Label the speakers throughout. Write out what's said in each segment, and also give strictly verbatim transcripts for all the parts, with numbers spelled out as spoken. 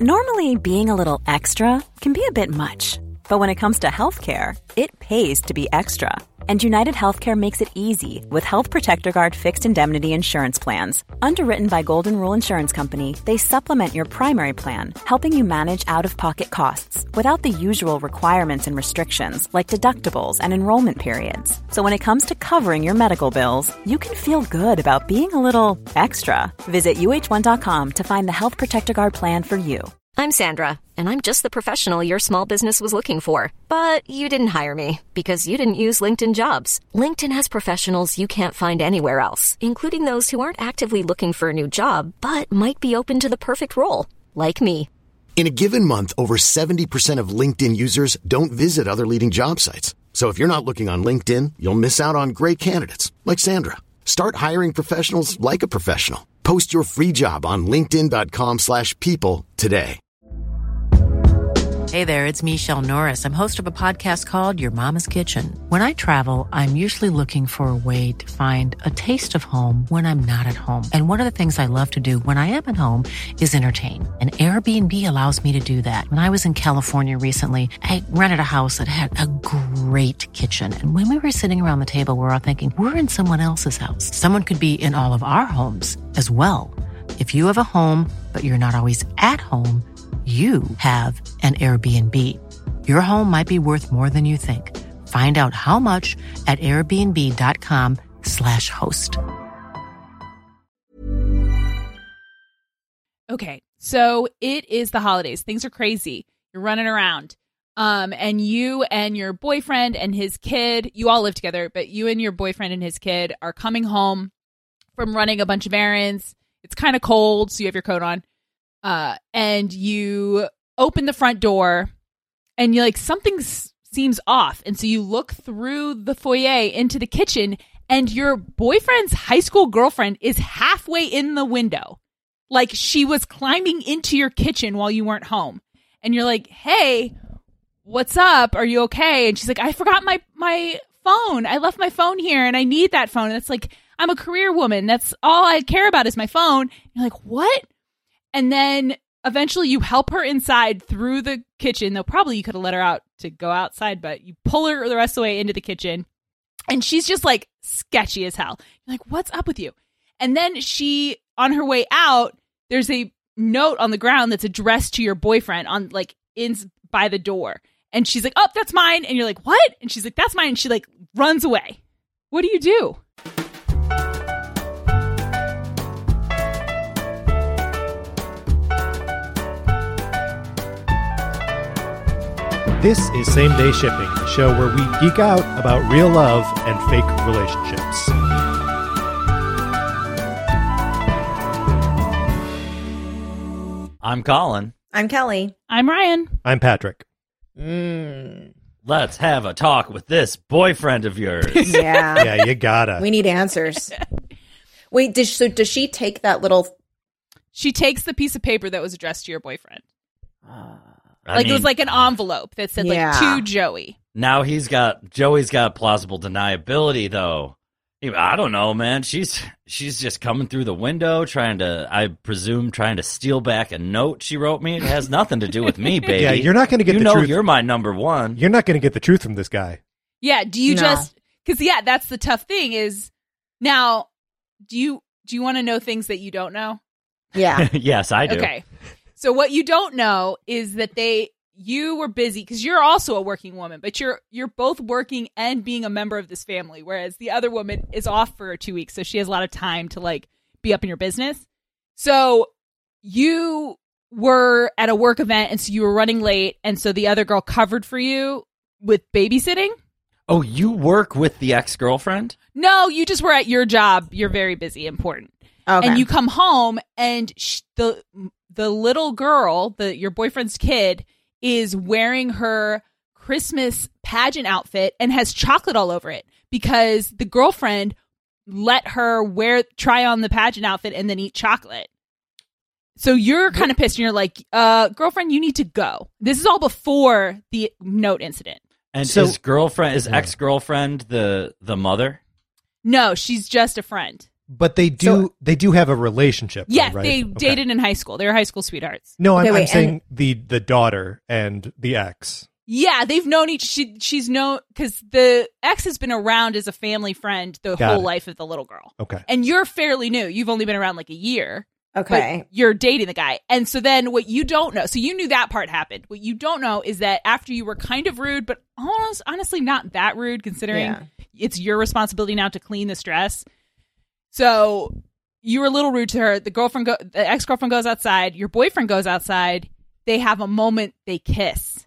Speaker 1: Normally, being a little extra can be a bit much. But when it comes to healthcare, it pays to be extra. And United Healthcare makes it easy with Health Protector Guard fixed indemnity insurance plans. Underwritten by Golden Rule Insurance Company, they supplement your primary plan, helping you manage out-of-pocket costs without the usual requirements and restrictions like deductibles and enrollment periods. So when it comes to covering your medical bills, you can feel good about being a little extra. Visit U H one dot com to find the Health Protector Guard plan for you.
Speaker 2: I'm Sandra, and I'm just the professional your small business was looking for. But you didn't hire me because you didn't use LinkedIn Jobs. LinkedIn has professionals you can't find anywhere else, including those who aren't actively looking for a new job, but might be open to the perfect role, like me.
Speaker 3: In a given month, over seventy percent of LinkedIn users don't visit other leading job sites. So if you're not looking on LinkedIn, you'll miss out on great candidates, like Sandra. Start hiring professionals like a professional. Post your free job on linkedin dot com slash people today.
Speaker 4: Hey there, it's Michelle Norris. I'm host of a podcast called Your Mama's Kitchen. When I travel, I'm usually looking for a way to find a taste of home when I'm not at home. And one of the things I love to do when I am at home is entertain. And Airbnb allows me to do that. When I was in California recently, I rented a house that had a great kitchen. And when we were sitting around the table, we were all thinking, we're in someone else's house. Someone could be in all of our homes as well. If you have a home, but you're not always at home, you have an Airbnb. Your home might be worth more than you think. Find out how much at airbnb.com slash host.
Speaker 5: Okay, so it is the holidays. Things are crazy. You're running around. Um, and you and your boyfriend and his kid, you all live together, but you and your boyfriend and his kid are coming home from running a bunch of errands. It's kind of cold, so you have your coat on. Uh, and you open the front door and you're like, something s- seems off. And so you look through the foyer into the kitchen and your boyfriend's high school girlfriend is halfway in the window. Like she was climbing into your kitchen while you weren't home. And you're like, hey, what's up? Are you okay? And she's like, I forgot my, my phone. I left my phone here and I need that phone. And it's like, I'm a career woman. That's all I care about is my phone. And you're like, what? And then eventually you help her inside through the kitchen, though probably you could have let her out to go outside, but you pull her the rest of the way into the kitchen and she's just like sketchy as hell. You're like, what's up with you? And then she, on her way out, there's a note on the ground that's addressed to your boyfriend on like in by the door. And she's like, oh, that's mine. And you're like, what? And she's like, that's mine. And she like runs away. What do you do?
Speaker 6: This is Same Day Shipping, the show where we geek out about real love and fake relationships.
Speaker 7: I'm Colin.
Speaker 8: I'm Kelly.
Speaker 5: I'm Ryan.
Speaker 6: I'm Patrick.
Speaker 8: Mm.
Speaker 7: Let's have a talk with this boyfriend of yours.
Speaker 8: Yeah.
Speaker 6: Yeah, you gotta.
Speaker 8: We need answers. Wait, does, so does she take that little...
Speaker 5: She takes the piece of paper that was addressed to your boyfriend.
Speaker 8: Uh,
Speaker 7: I
Speaker 5: like
Speaker 7: mean,
Speaker 5: it was like an envelope that said
Speaker 8: Yeah.
Speaker 5: like to Joey.
Speaker 7: Now he's got, Joey's got plausible deniability though. I don't know, man. She's she's just coming through the window, trying to, I presume, trying to steal back a note she wrote me. It has nothing to do with me, baby.
Speaker 6: Yeah, you're not going to get
Speaker 7: you
Speaker 6: the
Speaker 7: know
Speaker 6: truth.
Speaker 7: You're my number one.
Speaker 6: You're not going to get the truth from this guy.
Speaker 5: Yeah. Do you
Speaker 8: No.
Speaker 5: just because yeah, that's the tough thing is now. Do you do you want to know things that you don't know?
Speaker 8: yeah.
Speaker 7: Yes, I do.
Speaker 5: Okay. So what you don't know is that they you were busy because you're also a working woman, but you're you're both working and being a member of this family, whereas the other woman is off for two weeks, so she has a lot of time to like be up in your business. So you were at a work event, and so you were running late, and so the other girl covered for you with babysitting.
Speaker 7: Oh, you work with the ex-girlfriend?
Speaker 5: No, you just were at your job. You're very busy, important.
Speaker 8: Okay.
Speaker 5: And you come home, and sh- the the little girl, the your boyfriend's kid, is wearing her Christmas pageant outfit and has chocolate all over it because the girlfriend let her wear try on the pageant outfit and then eat chocolate. So you're kind of pissed and you're like, uh, girlfriend, you need to go. This is all before the note incident.
Speaker 7: And
Speaker 6: So-
Speaker 7: his girlfriend, his
Speaker 6: Yeah.
Speaker 7: ex-girlfriend, the the mother?
Speaker 5: No, she's just a friend.
Speaker 6: But they do
Speaker 8: So-
Speaker 6: they do have a relationship. though,
Speaker 5: Yes,
Speaker 6: right?
Speaker 5: they
Speaker 6: Okay.
Speaker 5: dated in high school. They were high school sweethearts.
Speaker 6: No, I'm,
Speaker 8: Okay,
Speaker 6: I'm
Speaker 8: wait,
Speaker 6: saying
Speaker 8: and-
Speaker 6: the the daughter and the ex.
Speaker 5: Yeah, they've known each. She, she's known because the ex has been around as a family friend the
Speaker 6: Got
Speaker 5: whole
Speaker 6: it.
Speaker 5: life of the little girl.
Speaker 6: Okay.
Speaker 5: And you're fairly new. You've only been around like a year.
Speaker 8: Okay.
Speaker 5: But you're dating the guy. And so then what you don't know, so you knew that part happened. What you don't know is that after you were kind of rude, but almost, honestly not that rude considering
Speaker 8: Yeah.
Speaker 5: it's your responsibility now to clean the stress. So you were a little rude to her. The girlfriend, go, the ex-girlfriend goes outside. Your boyfriend goes outside. They have a moment. They kiss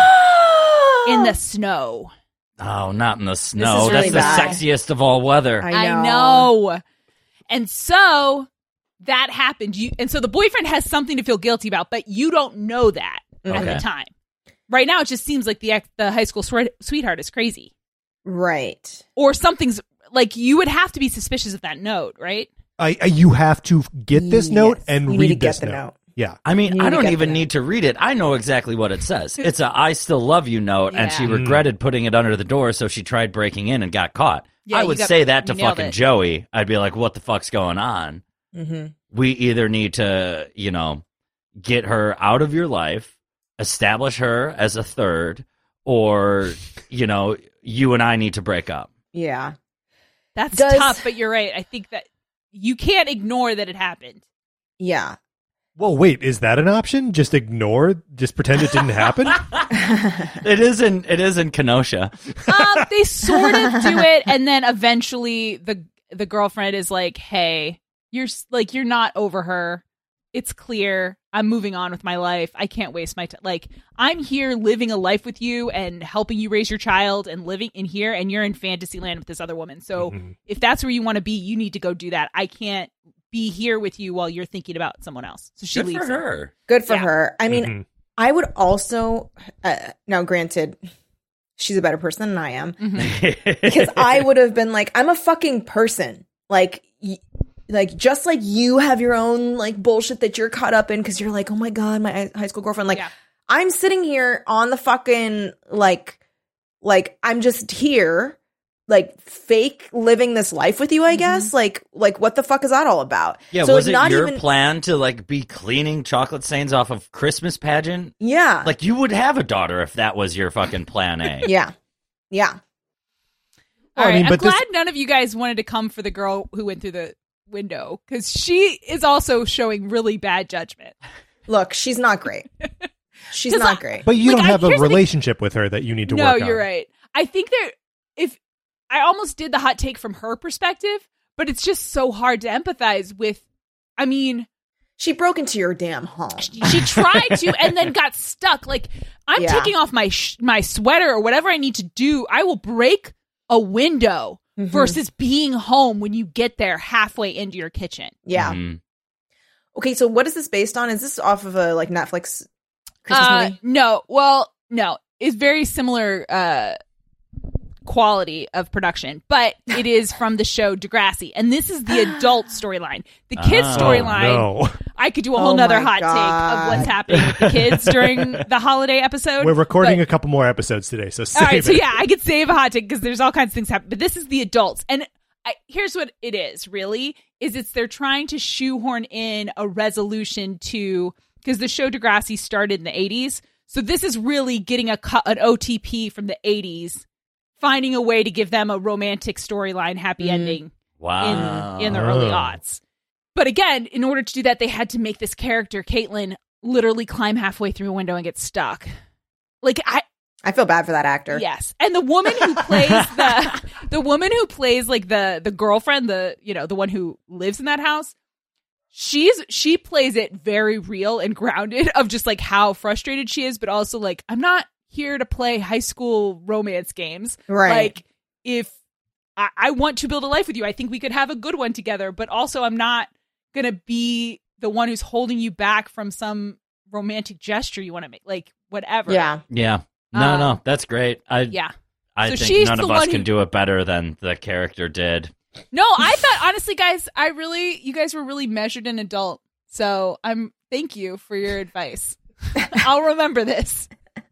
Speaker 5: in the snow.
Speaker 7: Oh, not in the snow.
Speaker 8: really
Speaker 7: That's
Speaker 8: bad.
Speaker 7: the sexiest of all weather.
Speaker 8: I
Speaker 5: I
Speaker 8: know.
Speaker 5: know. And so that happened. You and so the boyfriend has something to feel guilty about, but you don't know that at
Speaker 7: Okay.
Speaker 5: the time. Right now, it just seems like the ex- the high school swe- sweetheart is crazy,
Speaker 8: Right.
Speaker 5: or something's like you would have to be suspicious of that note, right?
Speaker 6: I, I you have to get this note
Speaker 8: Yes,
Speaker 6: and
Speaker 8: you
Speaker 6: read
Speaker 8: need to get
Speaker 6: this
Speaker 8: the
Speaker 6: note.
Speaker 8: note.
Speaker 6: Yeah.
Speaker 7: I mean,
Speaker 8: You
Speaker 7: I
Speaker 8: need to
Speaker 7: don't
Speaker 8: get
Speaker 7: even
Speaker 8: the
Speaker 7: need to read it. I know exactly what it says. It's a I still love you note, and she
Speaker 5: Yeah.
Speaker 7: regretted putting it under the door, so she tried breaking in and got caught.
Speaker 5: Yeah,
Speaker 7: I
Speaker 5: you
Speaker 7: would
Speaker 5: got-
Speaker 7: say that to
Speaker 5: you nailed
Speaker 7: fucking
Speaker 5: it.
Speaker 7: Joey. I'd be like, what the fuck's going on?
Speaker 8: Mm-hmm.
Speaker 7: We either need to, you know, get her out of your life, establish her as a third, or, you know, you and I need to break up.
Speaker 8: Yeah.
Speaker 5: That's
Speaker 8: Does-
Speaker 5: tough, but you're right. I think that you can't ignore that it happened.
Speaker 8: Yeah.
Speaker 6: Well, wait, is that an option? Just ignore, just pretend it didn't happen?
Speaker 7: It is in it is in Kenosha.
Speaker 5: Um, they sort of do it, and then eventually the the girlfriend is like, "Hey, you're s- like you're not over her. It's clear. I'm moving on with my life. I can't waste my time. Like I'm here living a life with you and helping you raise your child and living in here, and you're in fantasy land with this other woman. So
Speaker 6: Mhm.
Speaker 5: if that's where you want to be, you need to go do that. I can't be here with you while you're thinking about someone else." So she
Speaker 7: Good
Speaker 5: leaves
Speaker 7: for her.
Speaker 8: Good for
Speaker 5: Yeah.
Speaker 8: her. I mean,
Speaker 6: Mhm.
Speaker 8: I would also, uh, now granted, she's a better person than I am,
Speaker 5: Mhm.
Speaker 8: because I would have been like, I'm a fucking person. Like, y- like just like you have your own like bullshit that you're caught up in because you're like, oh my God, my high school girlfriend. Like,
Speaker 5: Yeah.
Speaker 8: I'm sitting here on the fucking, like, like I'm just here, like fake living this life with you, I guess. Like, like what the fuck is that all about?
Speaker 7: Yeah,
Speaker 8: So
Speaker 7: was
Speaker 8: it's
Speaker 7: it
Speaker 8: not
Speaker 7: your
Speaker 8: even-
Speaker 7: plan to like be cleaning chocolate stains off of Christmas pageant?
Speaker 8: Yeah.
Speaker 7: Like you would have a daughter if that was your fucking plan A.
Speaker 8: yeah. Yeah.
Speaker 5: All
Speaker 6: Well, I
Speaker 5: right,
Speaker 6: mean,
Speaker 5: I'm
Speaker 6: but this-
Speaker 5: glad none of you guys wanted to come for the girl who went through the window because she is also showing really bad judgment.
Speaker 8: Look, she's not great. She's
Speaker 5: 'Cause
Speaker 8: not
Speaker 5: I-
Speaker 8: great.
Speaker 6: But you
Speaker 5: Like,
Speaker 6: don't
Speaker 5: I-
Speaker 6: have a
Speaker 5: here's the thing-
Speaker 6: relationship with her that you need to
Speaker 5: No,
Speaker 6: work on.
Speaker 5: you're right. I think there, if I almost did the hot take from her perspective, but it's just so hard to empathize with. I mean,
Speaker 8: She broke into your damn home.
Speaker 5: she tried to and then got stuck. Like I'm
Speaker 8: Yeah.
Speaker 5: taking off my sh- my sweater or whatever I need to do. I will break a window
Speaker 8: Mhm.
Speaker 5: versus being home when you get there halfway into your kitchen.
Speaker 8: Yeah.
Speaker 7: Mhm.
Speaker 8: Okay, so what is this based on? Is this off of a like Netflix Christmas
Speaker 5: Uh,
Speaker 8: movie?
Speaker 5: no, well, no, it's very similar uh, quality of production, but it is from the show Degrassi, and this is the adult storyline. The kids'
Speaker 7: Oh,
Speaker 5: storyline,
Speaker 6: No.
Speaker 5: I could do a whole
Speaker 8: Oh
Speaker 5: nother
Speaker 8: my
Speaker 5: hot take
Speaker 8: God.
Speaker 5: of what's happening with the kids during the holiday episode.
Speaker 6: We're recording
Speaker 5: but-
Speaker 6: a couple more episodes today, so save
Speaker 5: all right, so
Speaker 6: it.
Speaker 5: yeah, I could save a hot take because there's all kinds of things happening. But this is the adults, and I, here's what it is. Really, is it's they're trying to shoehorn in a resolution to because the show Degrassi started in the eighties, so this is really getting a cut an O T P from the eighties, finding a way to give them a romantic storyline, happy
Speaker 8: Mhm.
Speaker 5: ending
Speaker 7: Wow.
Speaker 5: in in the early
Speaker 6: Oh.
Speaker 5: aughts. But again, in order to do that, they had to make this character Caitlin literally climb halfway through a window and get stuck. Like I.
Speaker 8: I feel bad for that actor.
Speaker 5: Yes, and the woman who plays the the woman who plays like the the girlfriend, the you know the one who lives in that house, she's she plays it very real and grounded of just like how frustrated she is, but also like I'm not here to play high school romance games.
Speaker 8: Right.
Speaker 5: Like if I, I want to build a life with you, I think we could have a good one together, but also I'm not gonna be the one who's holding you back from some romantic gesture you want to make, like whatever.
Speaker 8: Yeah.
Speaker 7: Yeah. No,
Speaker 5: Uh,
Speaker 7: no, that's great. I
Speaker 5: Yeah.
Speaker 7: I
Speaker 5: So
Speaker 7: think
Speaker 5: she's
Speaker 7: none
Speaker 5: the
Speaker 7: of us
Speaker 5: one
Speaker 7: can
Speaker 5: who-
Speaker 7: do it better than the character did.
Speaker 5: No, I thought honestly, guys, I really, you guys were really measured and adult. So I'm, thank you for your advice. I'll remember this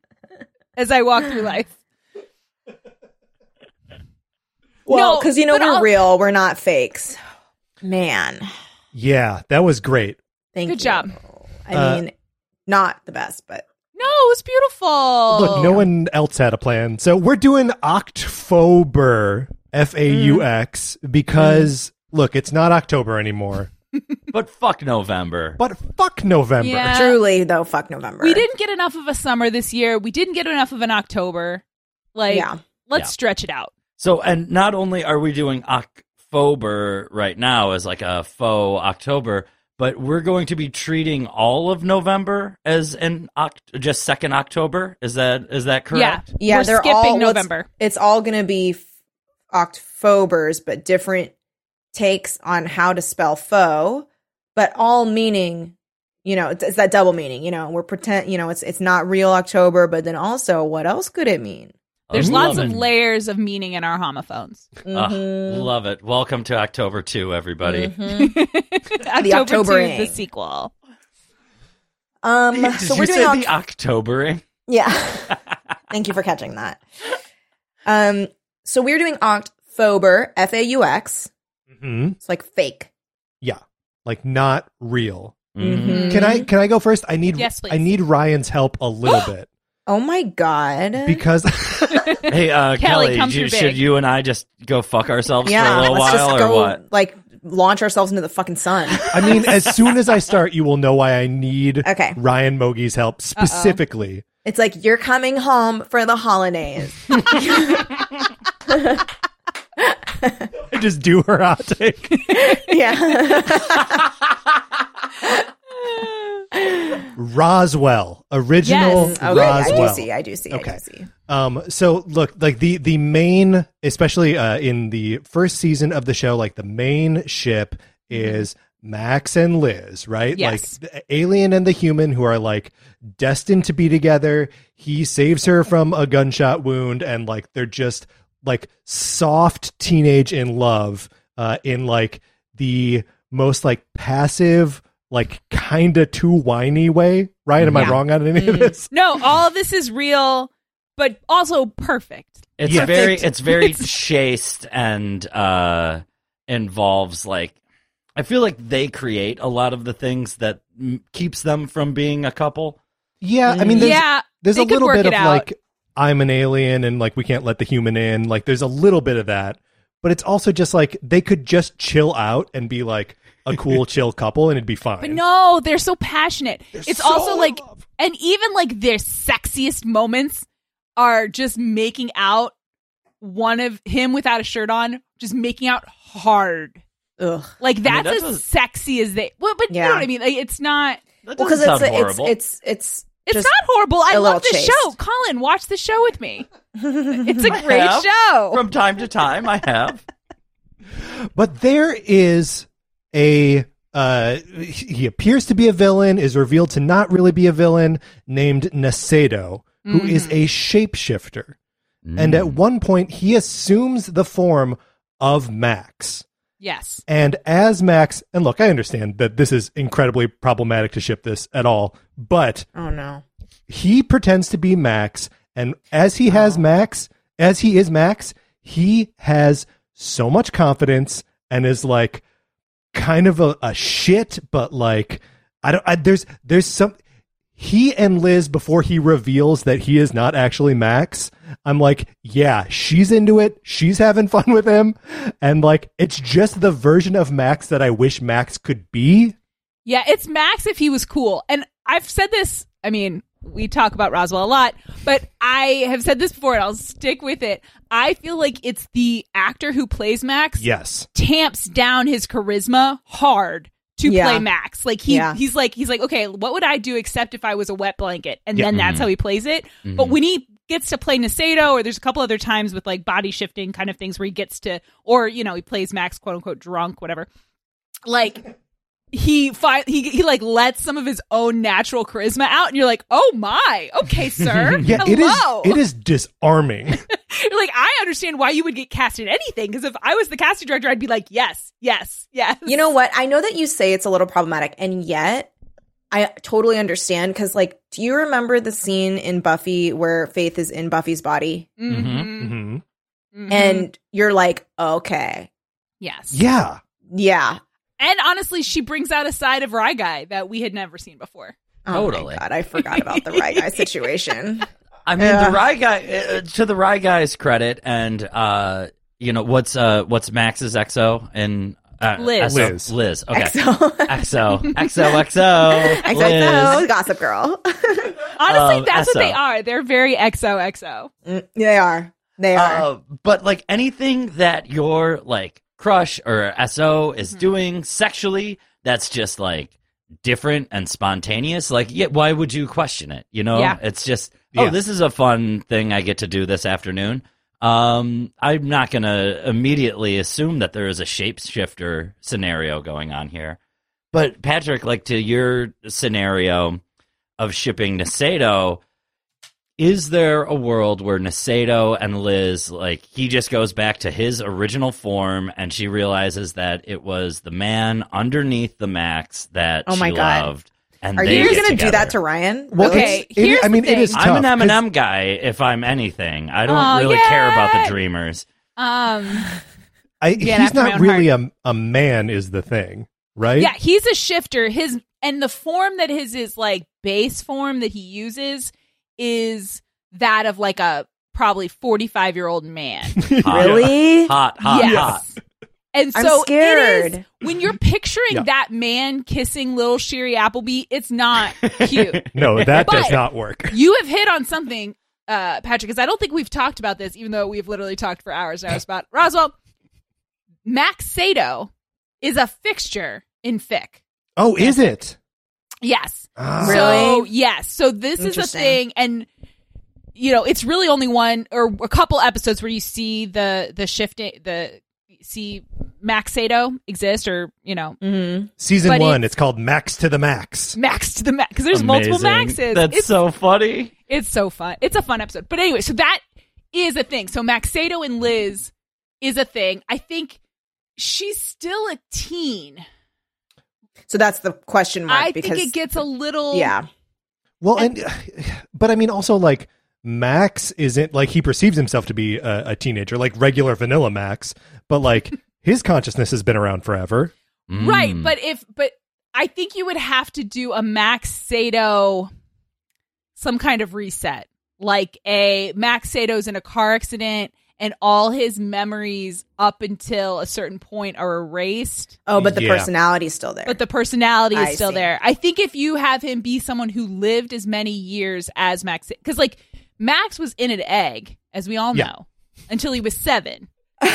Speaker 5: as I walk through life.
Speaker 8: Well,
Speaker 5: No,
Speaker 8: because you know
Speaker 5: but
Speaker 8: we're
Speaker 5: I'll-
Speaker 8: real, we're not fakes. Man.
Speaker 6: Yeah, that was great.
Speaker 8: Thank
Speaker 5: Good
Speaker 8: you.
Speaker 5: job.
Speaker 8: I
Speaker 6: Uh,
Speaker 8: mean, not the best, but
Speaker 5: No, it was beautiful.
Speaker 6: Look, no one else had a plan. So we're doing October, F A U X, because, look, it's not October anymore.
Speaker 7: But fuck November.
Speaker 6: But fuck November.
Speaker 5: Yeah.
Speaker 8: truly, though, fuck November.
Speaker 5: We didn't get enough of a summer this year. We didn't get enough of an October. Like,
Speaker 8: Yeah.
Speaker 5: let's
Speaker 7: Yeah.
Speaker 5: stretch it out.
Speaker 7: So, and not only are we doing October right now as like a faux October, but we're going to be treating all of November as an oct- just second October. Is that is that correct?
Speaker 8: Yeah,
Speaker 5: We're
Speaker 8: they're
Speaker 5: skipping
Speaker 8: all, well, it's-
Speaker 5: November.
Speaker 8: It's, all going to be f- Octobers, but different takes on how to spell faux, but all meaning, you know, it's, it's that double meaning. You know, we're pretend, you know, it's it's not real October, but then also, what else could it mean?
Speaker 5: There's
Speaker 7: I'm
Speaker 5: lots of
Speaker 7: loving-
Speaker 5: layers of meaning in our homophones.
Speaker 7: Ah,
Speaker 8: Mhm.
Speaker 7: love it. Welcome to October two, everybody.
Speaker 8: Mhm.
Speaker 5: October
Speaker 8: Octobering.
Speaker 5: two, the sequel.
Speaker 8: Um,
Speaker 7: Did
Speaker 8: so
Speaker 7: you
Speaker 8: we're
Speaker 7: say
Speaker 8: doing
Speaker 7: the
Speaker 8: Oct-
Speaker 7: Octobering?
Speaker 8: yeah. Thank you for catching that. Um, so we're doing October, F A U X.
Speaker 6: hmm
Speaker 8: It's like fake.
Speaker 6: Yeah, like not real.
Speaker 8: Mhm.
Speaker 6: Can I can I go first? I need
Speaker 5: Yes, please.
Speaker 6: I need Ryan's help a little bit
Speaker 8: Oh my god!
Speaker 6: because
Speaker 7: Hey, uh,
Speaker 5: Kelly,
Speaker 7: Kelly,
Speaker 5: come
Speaker 7: you-
Speaker 5: through
Speaker 7: should
Speaker 5: big.
Speaker 7: you and I just go fuck ourselves
Speaker 8: yeah,
Speaker 7: for a little
Speaker 8: let's
Speaker 7: while,
Speaker 8: just
Speaker 7: or
Speaker 8: go
Speaker 7: what?
Speaker 8: like launch ourselves into the fucking sun.
Speaker 6: I mean, as soon as I start, you will know why I need
Speaker 8: Okay.
Speaker 6: Ryan Mogie's help specifically.
Speaker 8: It's like you're coming home for the holidays.
Speaker 6: I just do her hot take.
Speaker 8: Yeah.
Speaker 6: Roswell, original
Speaker 5: Yes.
Speaker 8: Okay, I
Speaker 6: Roswell.
Speaker 8: do see. I do see. I
Speaker 6: Okay.
Speaker 8: do see.
Speaker 6: Um, so look, like the the main, especially uh, in the first season of the show, like the main ship is Max and Liz, right?
Speaker 5: Yes.
Speaker 6: Like the alien and the human who are like destined to be together. He saves her from a gunshot wound, and like they're just like soft teenage in love, uh, in like the most like passive, like kind of too whiny way, right? Am I
Speaker 8: Yeah.
Speaker 6: wrong on any of
Speaker 8: Mm.
Speaker 6: this?
Speaker 5: No, all of this is real, but also perfect.
Speaker 7: It's
Speaker 6: Yeah.
Speaker 7: very,
Speaker 5: Perfect.
Speaker 7: it's very chaste and uh, involves like. I feel like they create a lot of the things that m- keeps them from being a couple.
Speaker 6: Yeah, I mean, there's,
Speaker 5: yeah,
Speaker 6: there's
Speaker 5: they
Speaker 6: a
Speaker 5: could
Speaker 6: little
Speaker 5: work
Speaker 6: bit
Speaker 5: it
Speaker 6: of
Speaker 5: out.
Speaker 6: like I'm an alien and like we can't let the human in. Like there's a little bit of that, but it's also just like they could just chill out and be like a cool chill couple and it'd be fine.
Speaker 5: But no, they're so passionate. it's
Speaker 6: so
Speaker 5: also like,
Speaker 6: in love.
Speaker 5: and even like their sexiest moments are just making out one of him without a shirt on, just making out hard.
Speaker 8: Ugh.
Speaker 5: Like that's,
Speaker 7: that's
Speaker 5: as
Speaker 7: what-
Speaker 5: sexy as they. Well, but you
Speaker 8: Yeah.
Speaker 5: know what I mean. Like, it's not.
Speaker 7: That
Speaker 8: Well,
Speaker 7: doesn't
Speaker 8: because it's,
Speaker 7: sound
Speaker 8: it's
Speaker 7: horrible.
Speaker 8: it's it's
Speaker 5: It's
Speaker 8: just
Speaker 5: not horrible. I
Speaker 8: a
Speaker 5: love
Speaker 8: little
Speaker 5: the
Speaker 8: chaste.
Speaker 5: show. Colin, watch the show with me. It's a
Speaker 7: I
Speaker 5: great
Speaker 7: have.
Speaker 5: show.
Speaker 7: From time to time, I have.
Speaker 6: But there is a uh he appears to be a villain, is revealed to not really be a villain, named Nacedo, who is a shapeshifter. And at one point he assumes the form of Max.
Speaker 5: Yes.
Speaker 6: And as Max, and look, I understand that this is incredibly problematic to ship this at all, but
Speaker 8: oh no.
Speaker 6: he pretends to be Max, and as he has Max, as he is Max, he has so much confidence and is like kind of a, a shit, but like I don't. I, there's there's some. He and Liz, before he reveals that he is not actually Max, I'm like, yeah, she's into it. She's having fun with him, and like it's just the version of Max that I wish Max could be.
Speaker 5: Yeah, it's Max if he was cool. And I've said this, I mean, we talk about Roswell a lot, but I have said this before and I'll stick with it. I feel like it's the actor who plays Max
Speaker 6: Yes.
Speaker 5: tamps down his charisma hard to
Speaker 8: Yeah.
Speaker 5: play Max. Like he
Speaker 8: Yeah.
Speaker 5: he's like he's like, okay, what would I do except if I was a wet blanket? And
Speaker 6: Yeah.
Speaker 5: then that's how he plays it. But when he gets to play Nacedo, or there's a couple other times with like body shifting kind of things where he gets to, or you know, he plays Max quote unquote drunk, whatever. Like he fi- he he like lets some of his own natural charisma out, and you're like, oh my, okay, sir,
Speaker 6: Yeah, it is.
Speaker 5: hello.
Speaker 6: It is disarming.
Speaker 5: You're like, I understand why you would get cast in anything, because if I was the casting director, I'd be like, yes, yes, yes.
Speaker 8: You know what? I know that you say it's a little problematic, and yet I totally understand because, like, do you remember the scene in Buffy where Faith is in Buffy's body,
Speaker 5: Mhm.
Speaker 6: hmm
Speaker 5: Mhm.
Speaker 8: and you're like, okay,
Speaker 5: yes,
Speaker 6: Yeah.
Speaker 8: yeah,
Speaker 5: And honestly, she brings out a side of Rye Guy that we had never seen before.
Speaker 8: Oh
Speaker 7: Totally.
Speaker 8: my God, I forgot about the Rye Guy situation.
Speaker 7: I mean,
Speaker 8: Yeah.
Speaker 7: the Rye Guy, uh, to the Rye Guy's credit, and, uh, you know, what's uh, what's Max's X O? And, uh,
Speaker 5: Liz.
Speaker 7: S O?
Speaker 6: Liz.
Speaker 7: Liz. Okay.
Speaker 8: X O.
Speaker 7: X O. X O. X O.
Speaker 8: X O,
Speaker 7: Liz.
Speaker 8: Gossip Girl.
Speaker 5: Honestly,
Speaker 7: Um,
Speaker 5: that's
Speaker 7: S O.
Speaker 5: what they are. They're very X O X O.
Speaker 8: Mm, they are. They are.
Speaker 7: Uh, but like anything that your like crush or S O is
Speaker 5: Mm-hmm.
Speaker 7: doing sexually, that's just like different and spontaneous. Like, yeah, why would you question it? You know,
Speaker 5: Yeah.
Speaker 7: it's just, oh,
Speaker 6: Yeah.
Speaker 7: this is a fun thing I get to do this afternoon. Um, I'm not gonna immediately assume that there is a shapeshifter scenario going on here. But Patrick, like to your scenario of shipping Nasedo, is there a world where Nasedo and Liz, like, he just goes back to his original form and she realizes that it was the man underneath the Max that
Speaker 8: Oh my
Speaker 7: she
Speaker 8: God.
Speaker 7: loved? And
Speaker 8: Are
Speaker 7: they
Speaker 8: you
Speaker 7: get
Speaker 8: going to do
Speaker 7: together.
Speaker 8: that to Ryan?
Speaker 6: Well,
Speaker 8: Really?
Speaker 5: Okay,
Speaker 6: it's- it-
Speaker 5: here's
Speaker 6: I mean,
Speaker 5: the
Speaker 6: it is
Speaker 5: thing.
Speaker 6: tough.
Speaker 7: I'm an
Speaker 6: 'cause-
Speaker 7: Eminem guy if I'm anything. I don't
Speaker 5: Oh,
Speaker 7: really care about
Speaker 5: yeah.
Speaker 7: the Dreamers.
Speaker 5: Um,
Speaker 6: I,
Speaker 5: Yeah,
Speaker 6: he's
Speaker 5: after my
Speaker 6: not
Speaker 5: own
Speaker 6: really a, a man is the thing, right?
Speaker 5: yeah, he's a shifter. His and the form that his is like base form that he uses is that of like a probably forty-five year old man.
Speaker 7: Hot,
Speaker 8: Really?
Speaker 7: Hot, hot,
Speaker 5: Yes.
Speaker 7: hot.
Speaker 5: And
Speaker 8: I'm
Speaker 5: so
Speaker 8: scared.
Speaker 5: it is, when you're picturing
Speaker 6: Yeah.
Speaker 5: that man kissing little Sherry Appleby, it's not cute.
Speaker 6: No, that does
Speaker 5: But-
Speaker 6: not work.
Speaker 5: You have hit on something, uh, Patrick, because I don't think we've talked about this, even though we've literally talked for hours and hours about Roswell. Max Sato is a fixture in fic.
Speaker 6: Oh, is it?
Speaker 5: Yes.
Speaker 6: Ah.
Speaker 8: Really?
Speaker 5: So, yes. So this is a
Speaker 8: Interesting.
Speaker 5: thing, and you know, it's really only one or a couple episodes where you see the the shifting, the see Max Sato exist, or you know,
Speaker 8: Mm-hmm.
Speaker 6: Season
Speaker 5: But
Speaker 6: one,
Speaker 5: it's-
Speaker 6: it's called Max to the Max.
Speaker 5: Max to the max because there's multiple
Speaker 7: Amazing.
Speaker 5: Maxes.
Speaker 7: That's
Speaker 5: it's
Speaker 7: so funny.
Speaker 5: It's so fun. It's a fun episode. But anyway, so that is a thing. So Max Sato and Liz is a thing. I think she's still a teen.
Speaker 8: So that's the question mark.
Speaker 5: I
Speaker 8: because,
Speaker 5: think it gets a little.
Speaker 8: Yeah.
Speaker 6: Well, and but I mean, also like Max isn't like he perceives himself to be a, a teenager, like regular vanilla Max, but like his consciousness has been around forever.
Speaker 5: Right.
Speaker 7: Mm.
Speaker 5: But if, but I think you would have to do a Max Sato, some kind of reset. Like a Max Sato's in a car accident and all his memories up until a certain point are erased.
Speaker 8: Oh, but the
Speaker 6: Yeah.
Speaker 8: personality's still there.
Speaker 5: But the personality is
Speaker 8: I
Speaker 5: still
Speaker 8: see.
Speaker 5: there. I think if you have him be someone who lived as many years as Max, because like Max was in an egg, as we all
Speaker 6: Yeah.
Speaker 5: know, until he was seven.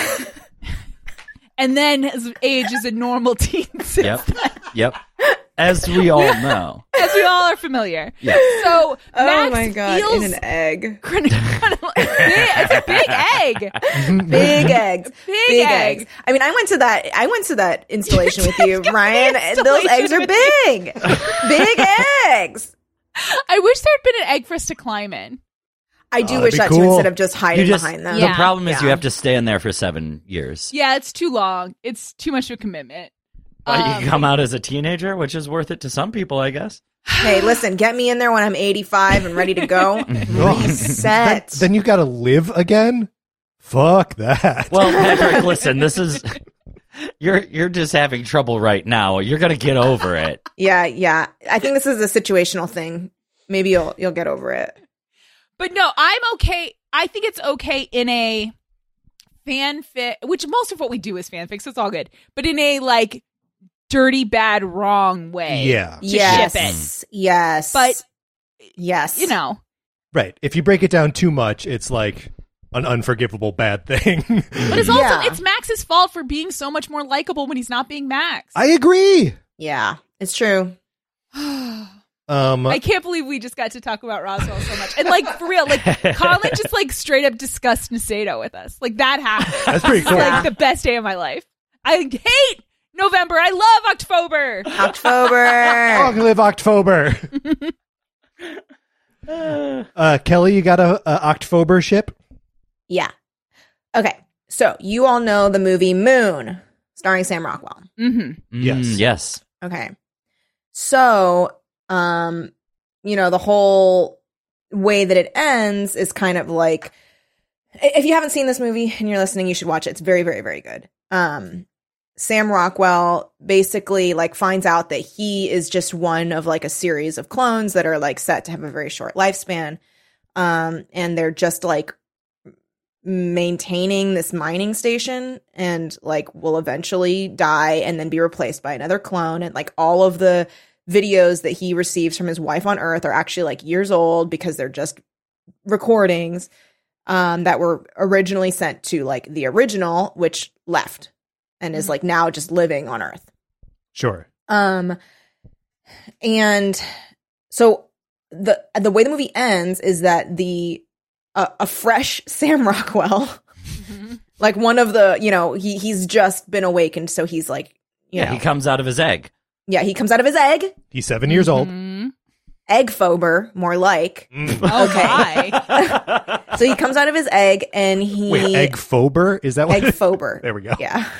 Speaker 5: And then his age is a normal teen since
Speaker 7: Yep. Yep. As we all know.
Speaker 5: as we all are familiar.
Speaker 7: Yeah.
Speaker 5: So
Speaker 8: oh
Speaker 5: Max
Speaker 8: my God.
Speaker 5: feels
Speaker 8: In an egg.
Speaker 5: it's a big egg.
Speaker 8: Big eggs.
Speaker 5: Big
Speaker 8: Big
Speaker 5: egg.
Speaker 8: eggs. I mean, I went to that. I went to that installation with you, Ryan. and Those
Speaker 5: installation
Speaker 8: eggs are
Speaker 5: with
Speaker 8: big. Big eggs.
Speaker 5: I wish there had been an egg for us to climb in.
Speaker 8: I do
Speaker 6: Oh,
Speaker 8: wish
Speaker 6: that'd
Speaker 8: that
Speaker 6: be
Speaker 8: too,
Speaker 6: cool.
Speaker 8: instead of just hiding
Speaker 7: You just,
Speaker 8: behind them.
Speaker 7: the
Speaker 5: Yeah.
Speaker 7: problem is you
Speaker 8: Yeah.
Speaker 7: have to stay in there for seven years.
Speaker 5: Yeah, it's too long. It's too much of a commitment.
Speaker 7: But
Speaker 5: Um,
Speaker 7: you come out as a teenager, which is worth it to some people, I guess.
Speaker 8: Hey, listen, get me in there when I'm eighty-five and ready to go.
Speaker 6: then,
Speaker 8: Reset.
Speaker 6: then you got to live again. Fuck that.
Speaker 7: Well, Patrick, listen, this is you're you're just having trouble right now. You're gonna get over it.
Speaker 8: Yeah, yeah. I think this is a situational thing. Maybe you'll you'll get over it.
Speaker 5: But no, I'm okay. I think it's okay in a fanfic, which most of what we do is fanfic, so it's all good. But in a like dirty, bad, wrong way.
Speaker 6: Yeah.
Speaker 5: To
Speaker 8: Yes.
Speaker 5: ship it.
Speaker 8: Yes.
Speaker 5: But
Speaker 8: yes.
Speaker 5: you know,
Speaker 6: Right. If you break it down too much, it's like an unforgivable bad thing.
Speaker 5: but it's also
Speaker 8: Yeah.
Speaker 5: it's Max's fault for being so much more likable when he's not being Max.
Speaker 6: I agree.
Speaker 8: Yeah, it's true.
Speaker 6: Um,
Speaker 5: I can't believe we just got to talk about Roswell so much. And like for real, like Colin just like straight up discussed Nasedo with us. Like that happened.
Speaker 6: that's pretty
Speaker 5: It's
Speaker 6: cool.
Speaker 5: like the best day of my life. I hate November. I love October.
Speaker 8: October.
Speaker 6: Long live October. uh, Kelly, you got a, a October ship?
Speaker 8: Yeah. Okay. So you all know the movie Moon, starring Sam Rockwell.
Speaker 5: Mm-hmm.
Speaker 6: Yes.
Speaker 7: Mm, yes.
Speaker 8: Okay. So, um, you know, the whole way that it ends is kind of like, if you haven't seen this movie and you're listening, you should watch it. It's very, very, very good. Um, Sam Rockwell basically like finds out that he is just one of like a series of clones that are like set to have a very short lifespan. Um, and they're just like maintaining this mining station and like will eventually die and then be replaced by another clone. And like all of the videos that he receives from his wife on Earth are actually like years old because they're just recordings um, that were originally sent to like the original, which left and is like now just living on Earth.
Speaker 6: Sure.
Speaker 8: Um, and so the the way the movie ends is that the uh, a fresh Sam Rockwell, mm-hmm. like one of the, you know, he he's just been awakened, so he's like, you
Speaker 7: yeah,
Speaker 8: know,
Speaker 7: he comes out of his egg.
Speaker 8: Yeah, he comes out of his egg.
Speaker 6: He's seven years old.
Speaker 5: Mm-hmm.
Speaker 8: Egg phober, more like.
Speaker 6: Mm.
Speaker 8: Okay. So he comes out of his egg and he
Speaker 6: Wait, egg phober? Is that what?
Speaker 8: Egg phober.
Speaker 6: There we go.
Speaker 8: Yeah.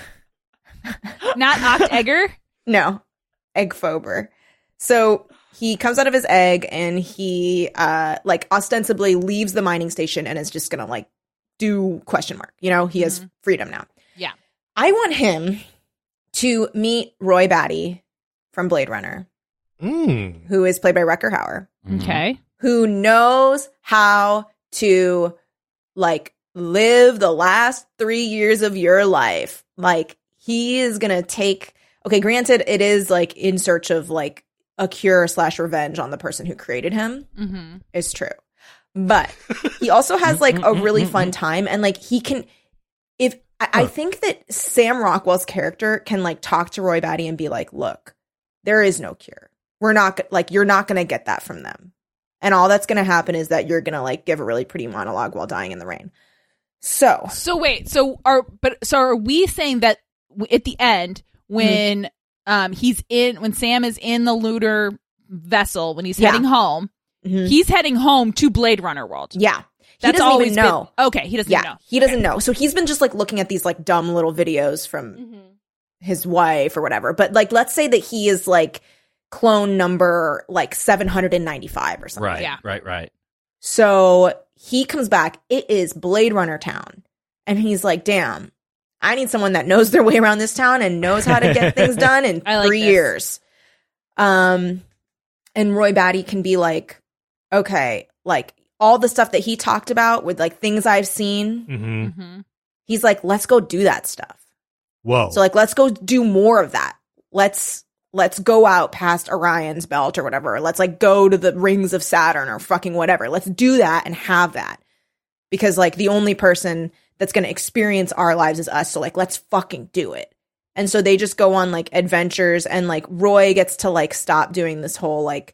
Speaker 5: Not Oct Egger?
Speaker 8: No, egg phober. So he comes out of his egg and he uh like ostensibly leaves the mining station and is just gonna like do question mark. You know, he has
Speaker 5: Mm-hmm.
Speaker 8: freedom now.
Speaker 5: Yeah.
Speaker 8: I want him to meet Roy Batty from Blade Runner,
Speaker 6: Mm.
Speaker 8: who is played by Rutger Hauer,
Speaker 5: Okay.
Speaker 8: who knows how to like live the last three years of your life. Like he is gonna take. Okay, granted, it is like in search of like a cure slash revenge on the person who created him.
Speaker 5: Mm-hmm.
Speaker 8: It's true, but he also has like a really fun time, and like he can. If I, I think that Sam Rockwell's character can like talk to Roy Batty and be like, "Look, there is no cure. We're not like you're not gonna get that from them, and all that's gonna happen is that you're gonna like give a really pretty monologue while dying in the rain." So,
Speaker 5: So wait, so are but so are we saying that w- at the end when mm-hmm. um he's in when Sam is in the looter vessel when he's
Speaker 8: Yeah.
Speaker 5: heading home,
Speaker 8: mm-hmm.
Speaker 5: he's heading home to Blade Runner World.
Speaker 8: yeah, he
Speaker 5: That's
Speaker 8: doesn't
Speaker 5: always
Speaker 8: even know.
Speaker 5: been- okay, he doesn't
Speaker 8: Yeah,
Speaker 5: even know.
Speaker 8: he doesn't know. So he's been just like looking at these like dumb little videos from
Speaker 5: Mm-hmm.
Speaker 8: his wife or whatever. But like, let's say that he is like clone number like seven hundred ninety-five or something.
Speaker 7: Right,
Speaker 5: Yeah.
Speaker 7: right, right.
Speaker 8: So he comes back. It is Blade Runner town. And he's like, damn, I need someone that knows their way around this town and knows how to get things done in
Speaker 5: I like
Speaker 8: three
Speaker 5: this.
Speaker 8: years. Um, and Roy Batty can be like, okay, like all the stuff that he talked about with like things I've seen.
Speaker 6: Mm-hmm.
Speaker 5: Mm-hmm.
Speaker 8: He's like, let's go do that stuff.
Speaker 6: Whoa.
Speaker 8: So like, let's go do more of that. Let's let's go out past Orion's belt or whatever. Let's like go to the rings of Saturn or fucking whatever. Let's do that and have that. Because like the only person that's going to experience our lives is us. So like, let's fucking do it. And so they just go on like adventures and like Roy gets to like stop doing this whole like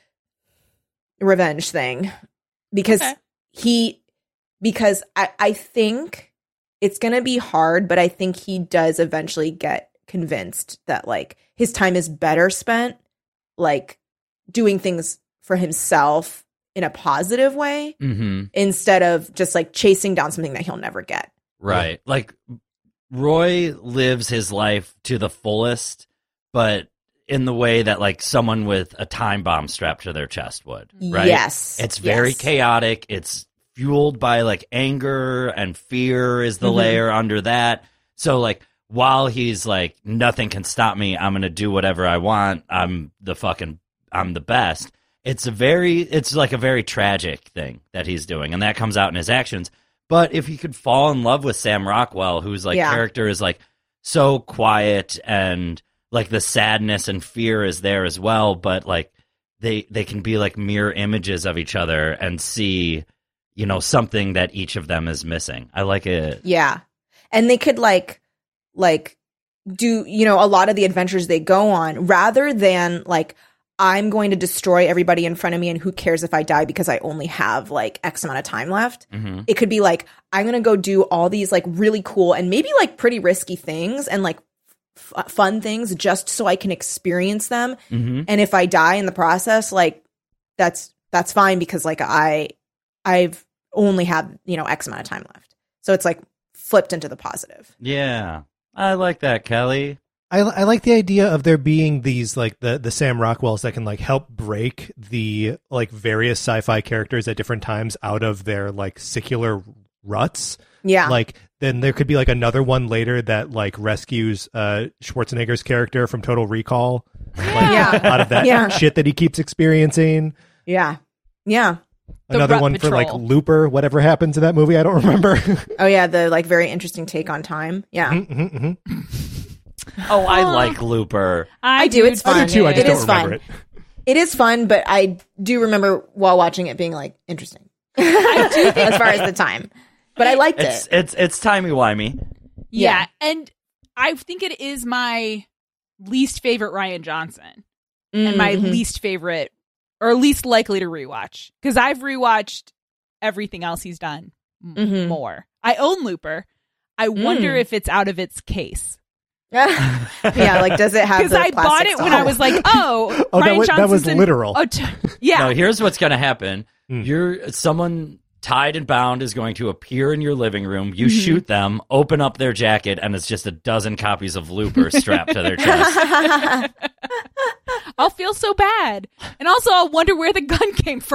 Speaker 8: revenge thing because
Speaker 5: Okay.
Speaker 8: he, because I, I think it's going to be hard, but I think he does eventually get convinced that like his time is better spent like doing things for himself in a positive way
Speaker 7: Mm-hmm.
Speaker 8: instead of just like chasing down something that he'll never get.
Speaker 7: Right. Like Roy lives his life to the fullest, but in the way that like someone with a time bomb strapped to their chest would. Right.
Speaker 8: Yes.
Speaker 7: It's very
Speaker 8: Yes.
Speaker 7: chaotic. It's fueled by like anger and fear is the
Speaker 8: Mhm.
Speaker 7: layer under that. So like while he's like, nothing can stop me, I'm going to do whatever I want. I'm the fucking, I'm the best. It's a very, it's like a very tragic thing that he's doing. And that comes out in his actions. But if he could fall in love with Sam Rockwell, whose like
Speaker 8: Yeah.
Speaker 7: character is like so quiet and like the sadness and fear is there as well, but like they they can be like mirror images of each other and see, you know, something that each of them is missing. I like it.
Speaker 8: Yeah. And they could like like do, you know, a lot of the adventures they go on rather than like I'm going to destroy everybody in front of me and who cares if I die because I only have like X amount of time left.
Speaker 7: Mm-hmm.
Speaker 8: It could be like I'm going to go do all these like really cool and maybe like pretty risky things and like f- fun things just so I can experience them.
Speaker 7: Mm-hmm.
Speaker 8: And if I die in the process, like that's that's fine because like I I've only have, you know, X amount of time left. So it's like flipped into the positive.
Speaker 7: Yeah. I like that, Kelly.
Speaker 6: I, I like the idea of there being these like the, the Sam Rockwells that can like help break the like various sci-fi characters at different times out of their like secular ruts.
Speaker 8: Yeah.
Speaker 6: Like, then there could be like another one later that like rescues uh, Schwarzenegger's character from Total Recall. Like,
Speaker 8: Yeah.
Speaker 6: out of that
Speaker 8: Yeah.
Speaker 6: shit that he keeps experiencing.
Speaker 8: Yeah. Yeah.
Speaker 5: The
Speaker 6: Another
Speaker 5: Rut
Speaker 6: one for like
Speaker 5: Patrol.
Speaker 6: Looper, whatever happens in that movie, I don't remember.
Speaker 8: Oh yeah, the like very interesting take on time. Yeah.
Speaker 6: Mm-hmm, mm-hmm.
Speaker 7: Oh, I like Looper.
Speaker 8: I do, it's
Speaker 6: I
Speaker 8: fun.
Speaker 6: do too, I
Speaker 8: It
Speaker 6: just don't
Speaker 8: is
Speaker 6: remember
Speaker 8: fun.
Speaker 6: it.
Speaker 8: It is fun, but I do remember while watching it being like interesting. As far as the time. But I liked
Speaker 7: It's
Speaker 8: it.
Speaker 7: it's it's timey-wimey.
Speaker 5: Yeah.
Speaker 8: Yeah.
Speaker 5: And I think it is my least favorite Ryan Johnson and my
Speaker 8: Mhm.
Speaker 5: least favorite or least likely to rewatch because I've rewatched everything else he's done m-
Speaker 8: Mhm.
Speaker 5: more. I own Looper. I wonder
Speaker 8: Mm.
Speaker 5: if it's out of its case.
Speaker 8: Yeah, like does it have
Speaker 5: Because
Speaker 8: the
Speaker 5: I bought
Speaker 8: plastic
Speaker 5: it when
Speaker 8: style?
Speaker 5: I was like, oh,
Speaker 6: Oh, that
Speaker 5: Ryan
Speaker 6: was- that
Speaker 5: Johnson's
Speaker 6: was
Speaker 5: in-
Speaker 6: literal.
Speaker 5: Oh, t- yeah.
Speaker 7: No, here's what's going to happen.
Speaker 6: Mm.
Speaker 7: You're someone tied and bound is going to appear in your living room. You
Speaker 5: Mm-hmm.
Speaker 7: shoot them, open up their jacket, and it's just a dozen copies of Looper strapped to their chest.
Speaker 5: I'll feel so bad. And also, I'll wonder where the gun came from.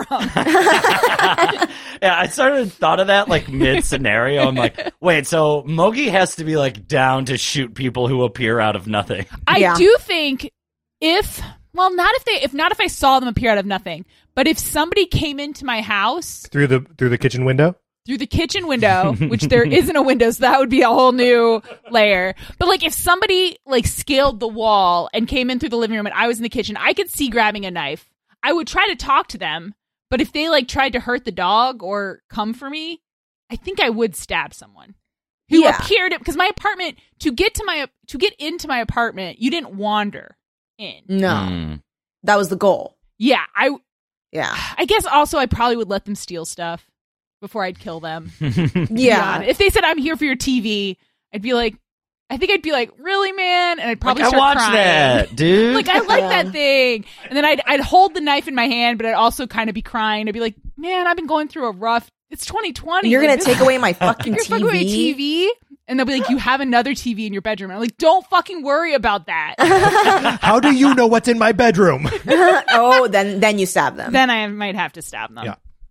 Speaker 7: Yeah, I sort of thought of that like mid scenario. I'm like, wait, so Mogi has to be like down to shoot people who appear out of nothing.
Speaker 5: I
Speaker 8: Yeah.
Speaker 5: do think if, well, not if they, if not if I saw them appear out of nothing, but if somebody came into my house
Speaker 6: Through the through the kitchen window?
Speaker 5: through the kitchen window, which there isn't a window, so that would be a whole new layer. But like if somebody like scaled the wall and came in through the living room and I was in the kitchen, I could see grabbing a knife. I would try to talk to them, but if they like tried to hurt the dog or come for me, I think I would stab someone who
Speaker 8: Yeah.
Speaker 5: appeared because my apartment to get to my to get into my apartment, you didn't wander in.
Speaker 8: No.
Speaker 7: Mm.
Speaker 8: That was the goal.
Speaker 5: Yeah, I
Speaker 8: Yeah.
Speaker 5: I guess also I probably would let them steal stuff before I'd kill them.
Speaker 8: Yeah.
Speaker 5: If they said I'm here for your T V, I'd be like, I think I'd be like, really, man? And I'd probably
Speaker 7: Like, I
Speaker 5: start
Speaker 7: watched
Speaker 5: crying.
Speaker 7: that, dude.
Speaker 5: Like, I like
Speaker 8: Yeah.
Speaker 5: that thing. And then I'd I'd hold the knife in my hand, but I'd also kind of be crying. I'd be like, man, I've been going through a rough. It's twenty twenty.
Speaker 8: You're
Speaker 5: Like,
Speaker 8: going to
Speaker 5: this-
Speaker 8: take away my fucking
Speaker 5: You're
Speaker 8: T
Speaker 5: fucking away
Speaker 8: V.
Speaker 5: T V. And they'll be like, you have another T V in your bedroom. And I'm like, don't fucking worry about that.
Speaker 6: How do you know what's in my bedroom?
Speaker 8: Oh, then then you stab them.
Speaker 5: Then I might have to stab them.
Speaker 6: Yeah.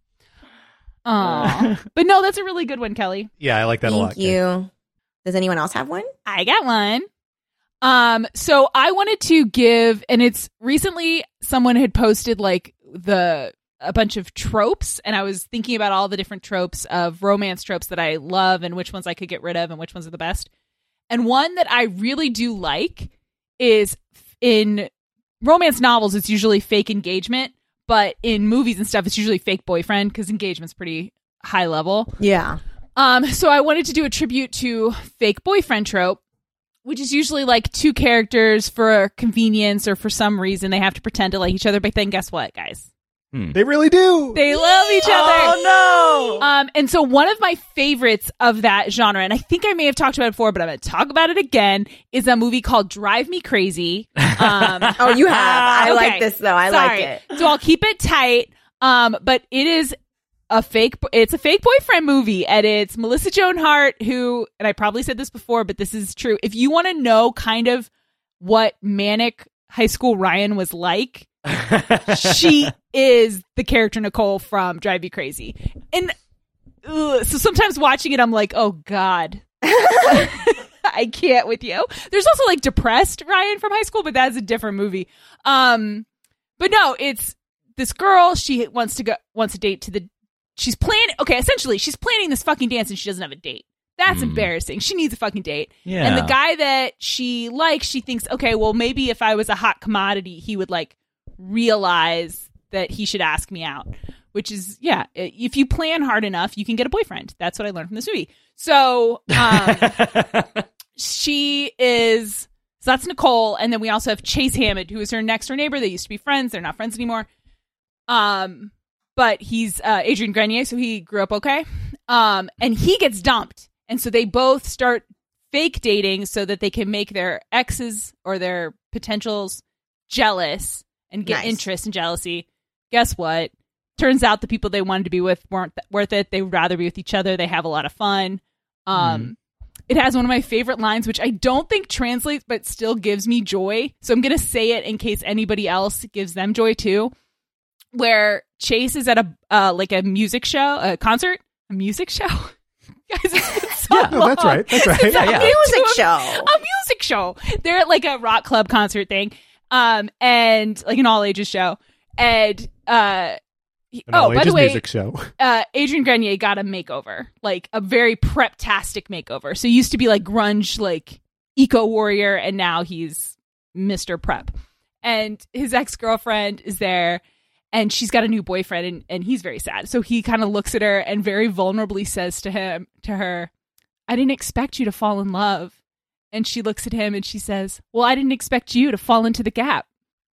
Speaker 5: Aw. But no, that's a really good one, Kelly.
Speaker 6: Yeah, I like that a lot.
Speaker 8: Thank you. Does anyone else have one?
Speaker 5: I got one. Um, so I wanted to give, and it's recently someone had posted like the a bunch of tropes, and I was thinking about all the different tropes of romance tropes that I love and which ones I could get rid of and which ones are the best. And one that I really do like is in romance novels, it's usually fake engagement, but in movies and stuff, it's usually fake boyfriend because engagement's pretty high level.
Speaker 8: Yeah.
Speaker 5: Um, so I wanted to do a tribute to fake boyfriend trope, which is usually like two characters for convenience or for some reason they have to pretend to like each other. But then guess what, guys?
Speaker 6: They really do.
Speaker 5: They love each other.
Speaker 7: Oh no!
Speaker 5: Um, and so one of my favorites of that genre, and I think I may have talked about it before, but I'm going to talk about it again, is a movie called Drive Me Crazy. Um,
Speaker 8: Oh, you have. I
Speaker 5: okay.
Speaker 8: like this though. I
Speaker 5: Sorry.
Speaker 8: like it.
Speaker 5: So I'll keep it tight. Um, but it is a fake. It's a fake boyfriend movie, and it's Melissa Joan Hart, who, and I probably said this before, but this is true. If you want to know kind of what manic high school Ryan was like, she is the character Nicole from Drive Me Crazy. And ugh, so sometimes watching it, I'm like, oh God. I can't with you. There's also like depressed Ryan from high school, but that's a different movie. Um, but no, it's this girl. She wants to go, wants a date to the, she's planning. Okay. Essentially she's planning this fucking dance and she doesn't have a date. That's
Speaker 7: Mm.
Speaker 5: embarrassing. She needs a fucking date.
Speaker 7: Yeah.
Speaker 5: And the guy that she likes, she thinks, okay, well, maybe if I was a hot commodity, he would like realize that he should ask me out, which is, yeah, if you plan hard enough, you can get a boyfriend. That's what I learned from this movie. So, um, she is, so that's Nicole. And then we also have Chase Hammond, who is her next door neighbor. They used to be friends. They're not friends anymore. Um, but he's, uh, Adrian Grenier. So he grew up okay. Um, and he gets dumped. And so they both start fake dating so that they can make their exes or their potentials jealous and get
Speaker 8: Nice.
Speaker 5: interest and jealousy. Guess what? Turns out the people they wanted to be with weren't th- worth it. They would rather be with each other. They have a lot of fun. Um,
Speaker 7: Mm.
Speaker 5: It has one of my favorite lines, which I don't think translates, but still gives me joy. So I'm going to say it in case anybody else gives them joy too. Where Chase is at a uh, like a music show, a concert, a music show. Guys, it's been song
Speaker 6: no, that's right. That's right.
Speaker 5: It's
Speaker 7: Yeah,
Speaker 5: a
Speaker 7: yeah.
Speaker 8: Music show.
Speaker 5: A music show. They're at like a rock club concert thing, um, and like an all ages show. And uh, he-
Speaker 6: An
Speaker 5: oh,
Speaker 6: all
Speaker 5: by the
Speaker 6: ages
Speaker 5: way,
Speaker 6: music show.
Speaker 5: uh, Adrian Grenier got a makeover, like a very prep-tastic makeover. So he used to be like grunge, like eco warrior, and now he's Mister Prep. And his ex-girlfriend is there, and she's got a new boyfriend, and, and he's very sad. So he kind of looks at her and very vulnerably says to him, to her, "I didn't expect you to fall in love." And she looks at him and she says, "Well, I didn't expect you to fall into the gap."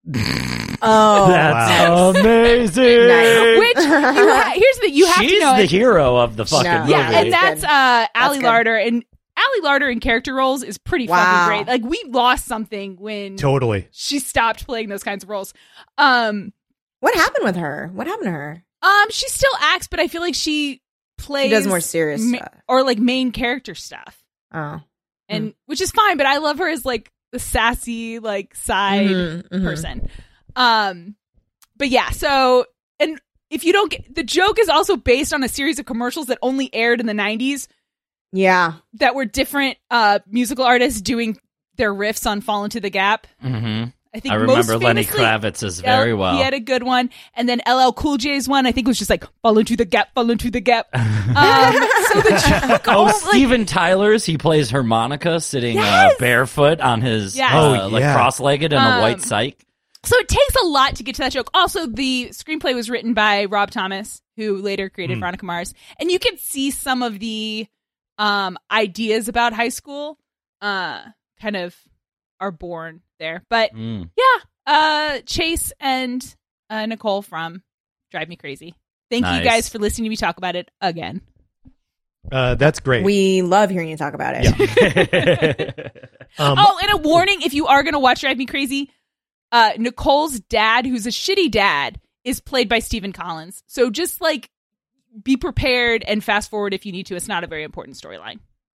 Speaker 8: Oh,
Speaker 7: That's
Speaker 6: Wow.
Speaker 7: amazing.
Speaker 8: Nice.
Speaker 5: Which you ha- here's the you have
Speaker 7: She's
Speaker 5: to know
Speaker 7: the
Speaker 5: it.
Speaker 7: hero of the fucking
Speaker 8: No.
Speaker 7: movie.
Speaker 5: Yeah, and
Speaker 8: That's
Speaker 5: that's
Speaker 8: good.
Speaker 5: uh Allie
Speaker 8: good.
Speaker 5: Larder, and Allie Larder in character roles is pretty
Speaker 8: Wow.
Speaker 5: fucking great. Like we lost something when
Speaker 6: Totally.
Speaker 5: she stopped playing those kinds of roles. Um,
Speaker 8: what happened with her? What happened to her?
Speaker 5: um, she still acts, but I feel like she plays
Speaker 8: She does more serious
Speaker 5: ma-
Speaker 8: stuff.
Speaker 5: or like main character stuff,
Speaker 8: Oh,
Speaker 5: and which is fine. But I love her as like the sassy like side
Speaker 8: Mhm, mhm.
Speaker 5: person. Um, but yeah, so and if you don't get the joke is also based on a series of commercials that only aired in the nineties
Speaker 8: Yeah.
Speaker 5: that were different uh musical artists doing their riffs on Fall Into the Gap.
Speaker 7: hmm
Speaker 5: I think
Speaker 7: I
Speaker 5: most
Speaker 7: remember Lenny
Speaker 5: famously,
Speaker 7: Kravitz's very
Speaker 5: L-
Speaker 7: well.
Speaker 5: He had a good one, and then L L Cool J's one I think was just like Fall Into the Gap, Fall Into the Gap. Um, so the joke,
Speaker 7: Oh,
Speaker 5: oh, like,
Speaker 7: Steven Tyler's. He plays harmonica sitting
Speaker 5: Yes!
Speaker 7: uh, barefoot on his,
Speaker 5: Yes.
Speaker 7: uh,
Speaker 6: Oh,
Speaker 7: like
Speaker 6: yeah.
Speaker 7: cross-legged in a
Speaker 5: Um,
Speaker 7: white psych.
Speaker 5: So it takes a lot to get to that joke. Also, the screenplay was written by Rob Thomas, who later created
Speaker 6: Mm.
Speaker 5: Veronica Mars, and you can see some of the um, ideas about high school uh, kind of are born there. But
Speaker 7: Mm.
Speaker 5: yeah, uh, Chase and uh, Nicole from Drive Me Crazy. Thank you
Speaker 7: Nice.
Speaker 5: guys for listening to me talk about it again.
Speaker 6: Uh, that's great.
Speaker 8: We love hearing you talk about it.
Speaker 6: um,
Speaker 5: Oh, and a warning: if you are going to watch Drive Me Crazy, uh, Nicole's dad, who's a shitty dad, is played by Stephen Collins. So just like be prepared and fast forward if you need to. It's not a very important storyline.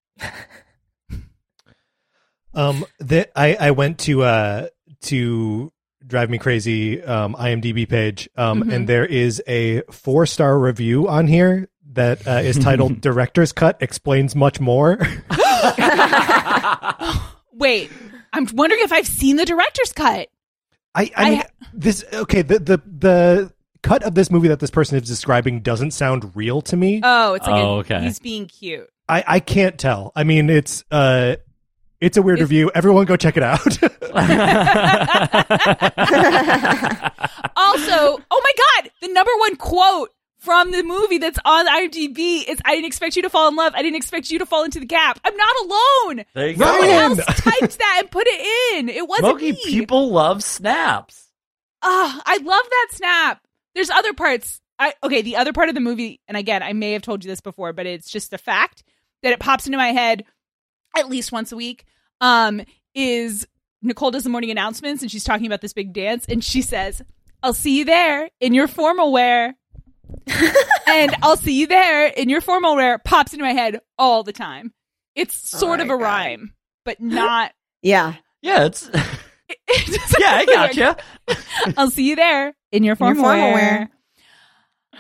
Speaker 6: Um, the, I I went to uh to Drive Me Crazy um IMDb page um
Speaker 5: Mhm.
Speaker 6: and there is a four star review on here that uh, is titled "Director's Cut Explains Much More."
Speaker 5: Wait, I'm wondering if I've seen the director's cut.
Speaker 6: I I,
Speaker 5: I
Speaker 6: mean
Speaker 5: ha-
Speaker 6: this okay the the the cut of this movie that this person is describing doesn't sound real to me.
Speaker 5: Oh, it's like
Speaker 7: Oh,
Speaker 5: a,
Speaker 7: okay.
Speaker 5: he's being cute.
Speaker 6: I I can't tell. I mean it's uh it's a weird
Speaker 5: It's-
Speaker 6: review. Everyone go check it out.
Speaker 5: Also, oh my god, the number one quote from the movie that's on IMDb is "I didn't expect you to fall in love. I didn't expect you to fall into the gap. I'm not alone.
Speaker 7: There you
Speaker 5: Someone
Speaker 7: go.
Speaker 6: Ryan!
Speaker 5: else typed that and put it in. It wasn't
Speaker 7: Smokey,
Speaker 5: me.
Speaker 7: people love snaps.
Speaker 5: Ah, I love that snap. There's other parts. I okay, the other part of the movie, and again, I may have told you this before, but it's just a fact that it pops into my head at least once a week. Um, is Nicole does the morning announcements and she's talking about this big dance, and she says, "I'll see you there in your formal wear." And "I'll see you there in your formal wear" pops into my head all the time. It's sort
Speaker 8: Oh
Speaker 5: of
Speaker 8: my
Speaker 5: a
Speaker 8: God.
Speaker 5: rhyme, but not.
Speaker 8: Yeah.
Speaker 7: Yeah, it's
Speaker 5: It, it doesn't
Speaker 7: yeah, I
Speaker 5: really
Speaker 7: gotcha.
Speaker 5: work. I'll see you there in your formal,
Speaker 8: formal
Speaker 5: wear.
Speaker 8: wear.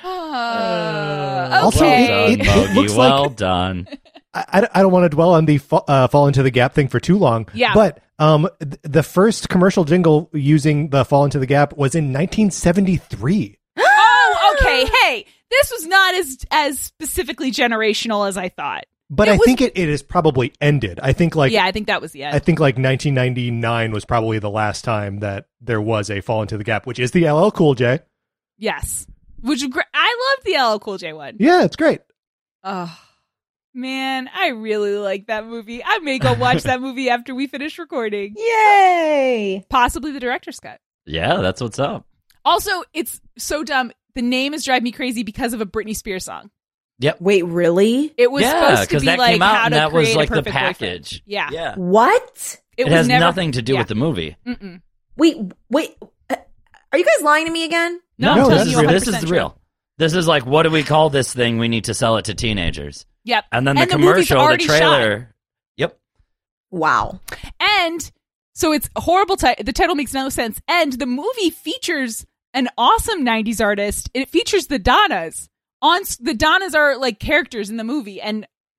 Speaker 5: Uh,
Speaker 6: Also,
Speaker 5: okay.
Speaker 6: it-
Speaker 7: well
Speaker 6: it
Speaker 7: done, Bogey.
Speaker 6: looks like-
Speaker 7: well done.
Speaker 6: I, I- I don't want to dwell on the fa- uh, fall into the gap thing for too long.
Speaker 5: Yeah.
Speaker 6: But um, th- the first commercial jingle using the fall into the gap was in nineteen seventy-three.
Speaker 5: Oh, okay. Hey, this was not as as specifically generational as I thought.
Speaker 6: But
Speaker 5: It
Speaker 6: I
Speaker 5: was-
Speaker 6: think it, it is probably ended. I think like
Speaker 5: yeah, I think that was the end.
Speaker 6: I think like nineteen ninety-nine was probably the last time that there was a fall into the gap, which is the L L Cool J.
Speaker 5: yes, which was great. I love the L L Cool J one.
Speaker 6: Yeah, it's great.
Speaker 5: Oh man, I really like that movie. I may go watch that movie after we finish recording.
Speaker 8: Yay.
Speaker 5: Possibly the director's cut.
Speaker 7: Yeah, that's what's up.
Speaker 5: Also, it's so dumb. The name is Drive Me Crazy because of a Britney Spears song.
Speaker 7: Yep.
Speaker 8: Wait, really?
Speaker 5: It was
Speaker 7: Yeah,
Speaker 5: supposed to
Speaker 7: 'cause
Speaker 5: be
Speaker 7: that
Speaker 5: like
Speaker 7: came out
Speaker 5: how
Speaker 7: and
Speaker 5: to
Speaker 7: that was,
Speaker 5: create a
Speaker 7: like, the
Speaker 5: perfect boyfriend.
Speaker 7: package.
Speaker 5: Yeah,
Speaker 7: Yeah.
Speaker 8: What?
Speaker 7: It,
Speaker 5: was
Speaker 7: has
Speaker 5: never-
Speaker 7: nothing to do
Speaker 5: yeah.
Speaker 7: with the movie.
Speaker 5: Mm-mm.
Speaker 8: Wait, wait. uh, Are you guys lying to me again?
Speaker 5: No,
Speaker 6: No,
Speaker 5: I'm
Speaker 6: this
Speaker 5: telling
Speaker 6: is
Speaker 5: you
Speaker 6: real.
Speaker 7: This
Speaker 5: 100%
Speaker 7: is
Speaker 5: true.
Speaker 7: real. This is like, what do we call this thing? We need to sell it to teenagers.
Speaker 5: Yep.
Speaker 7: And then the
Speaker 5: And the movie's
Speaker 7: commercial, the
Speaker 5: already shot.
Speaker 7: trailer. Yep.
Speaker 8: Wow.
Speaker 5: And so it's a horrible. Ti- the title makes no sense. And the movie features an awesome nineties artist. It features the Donnas. On s- the Donnas are like characters in the movie, and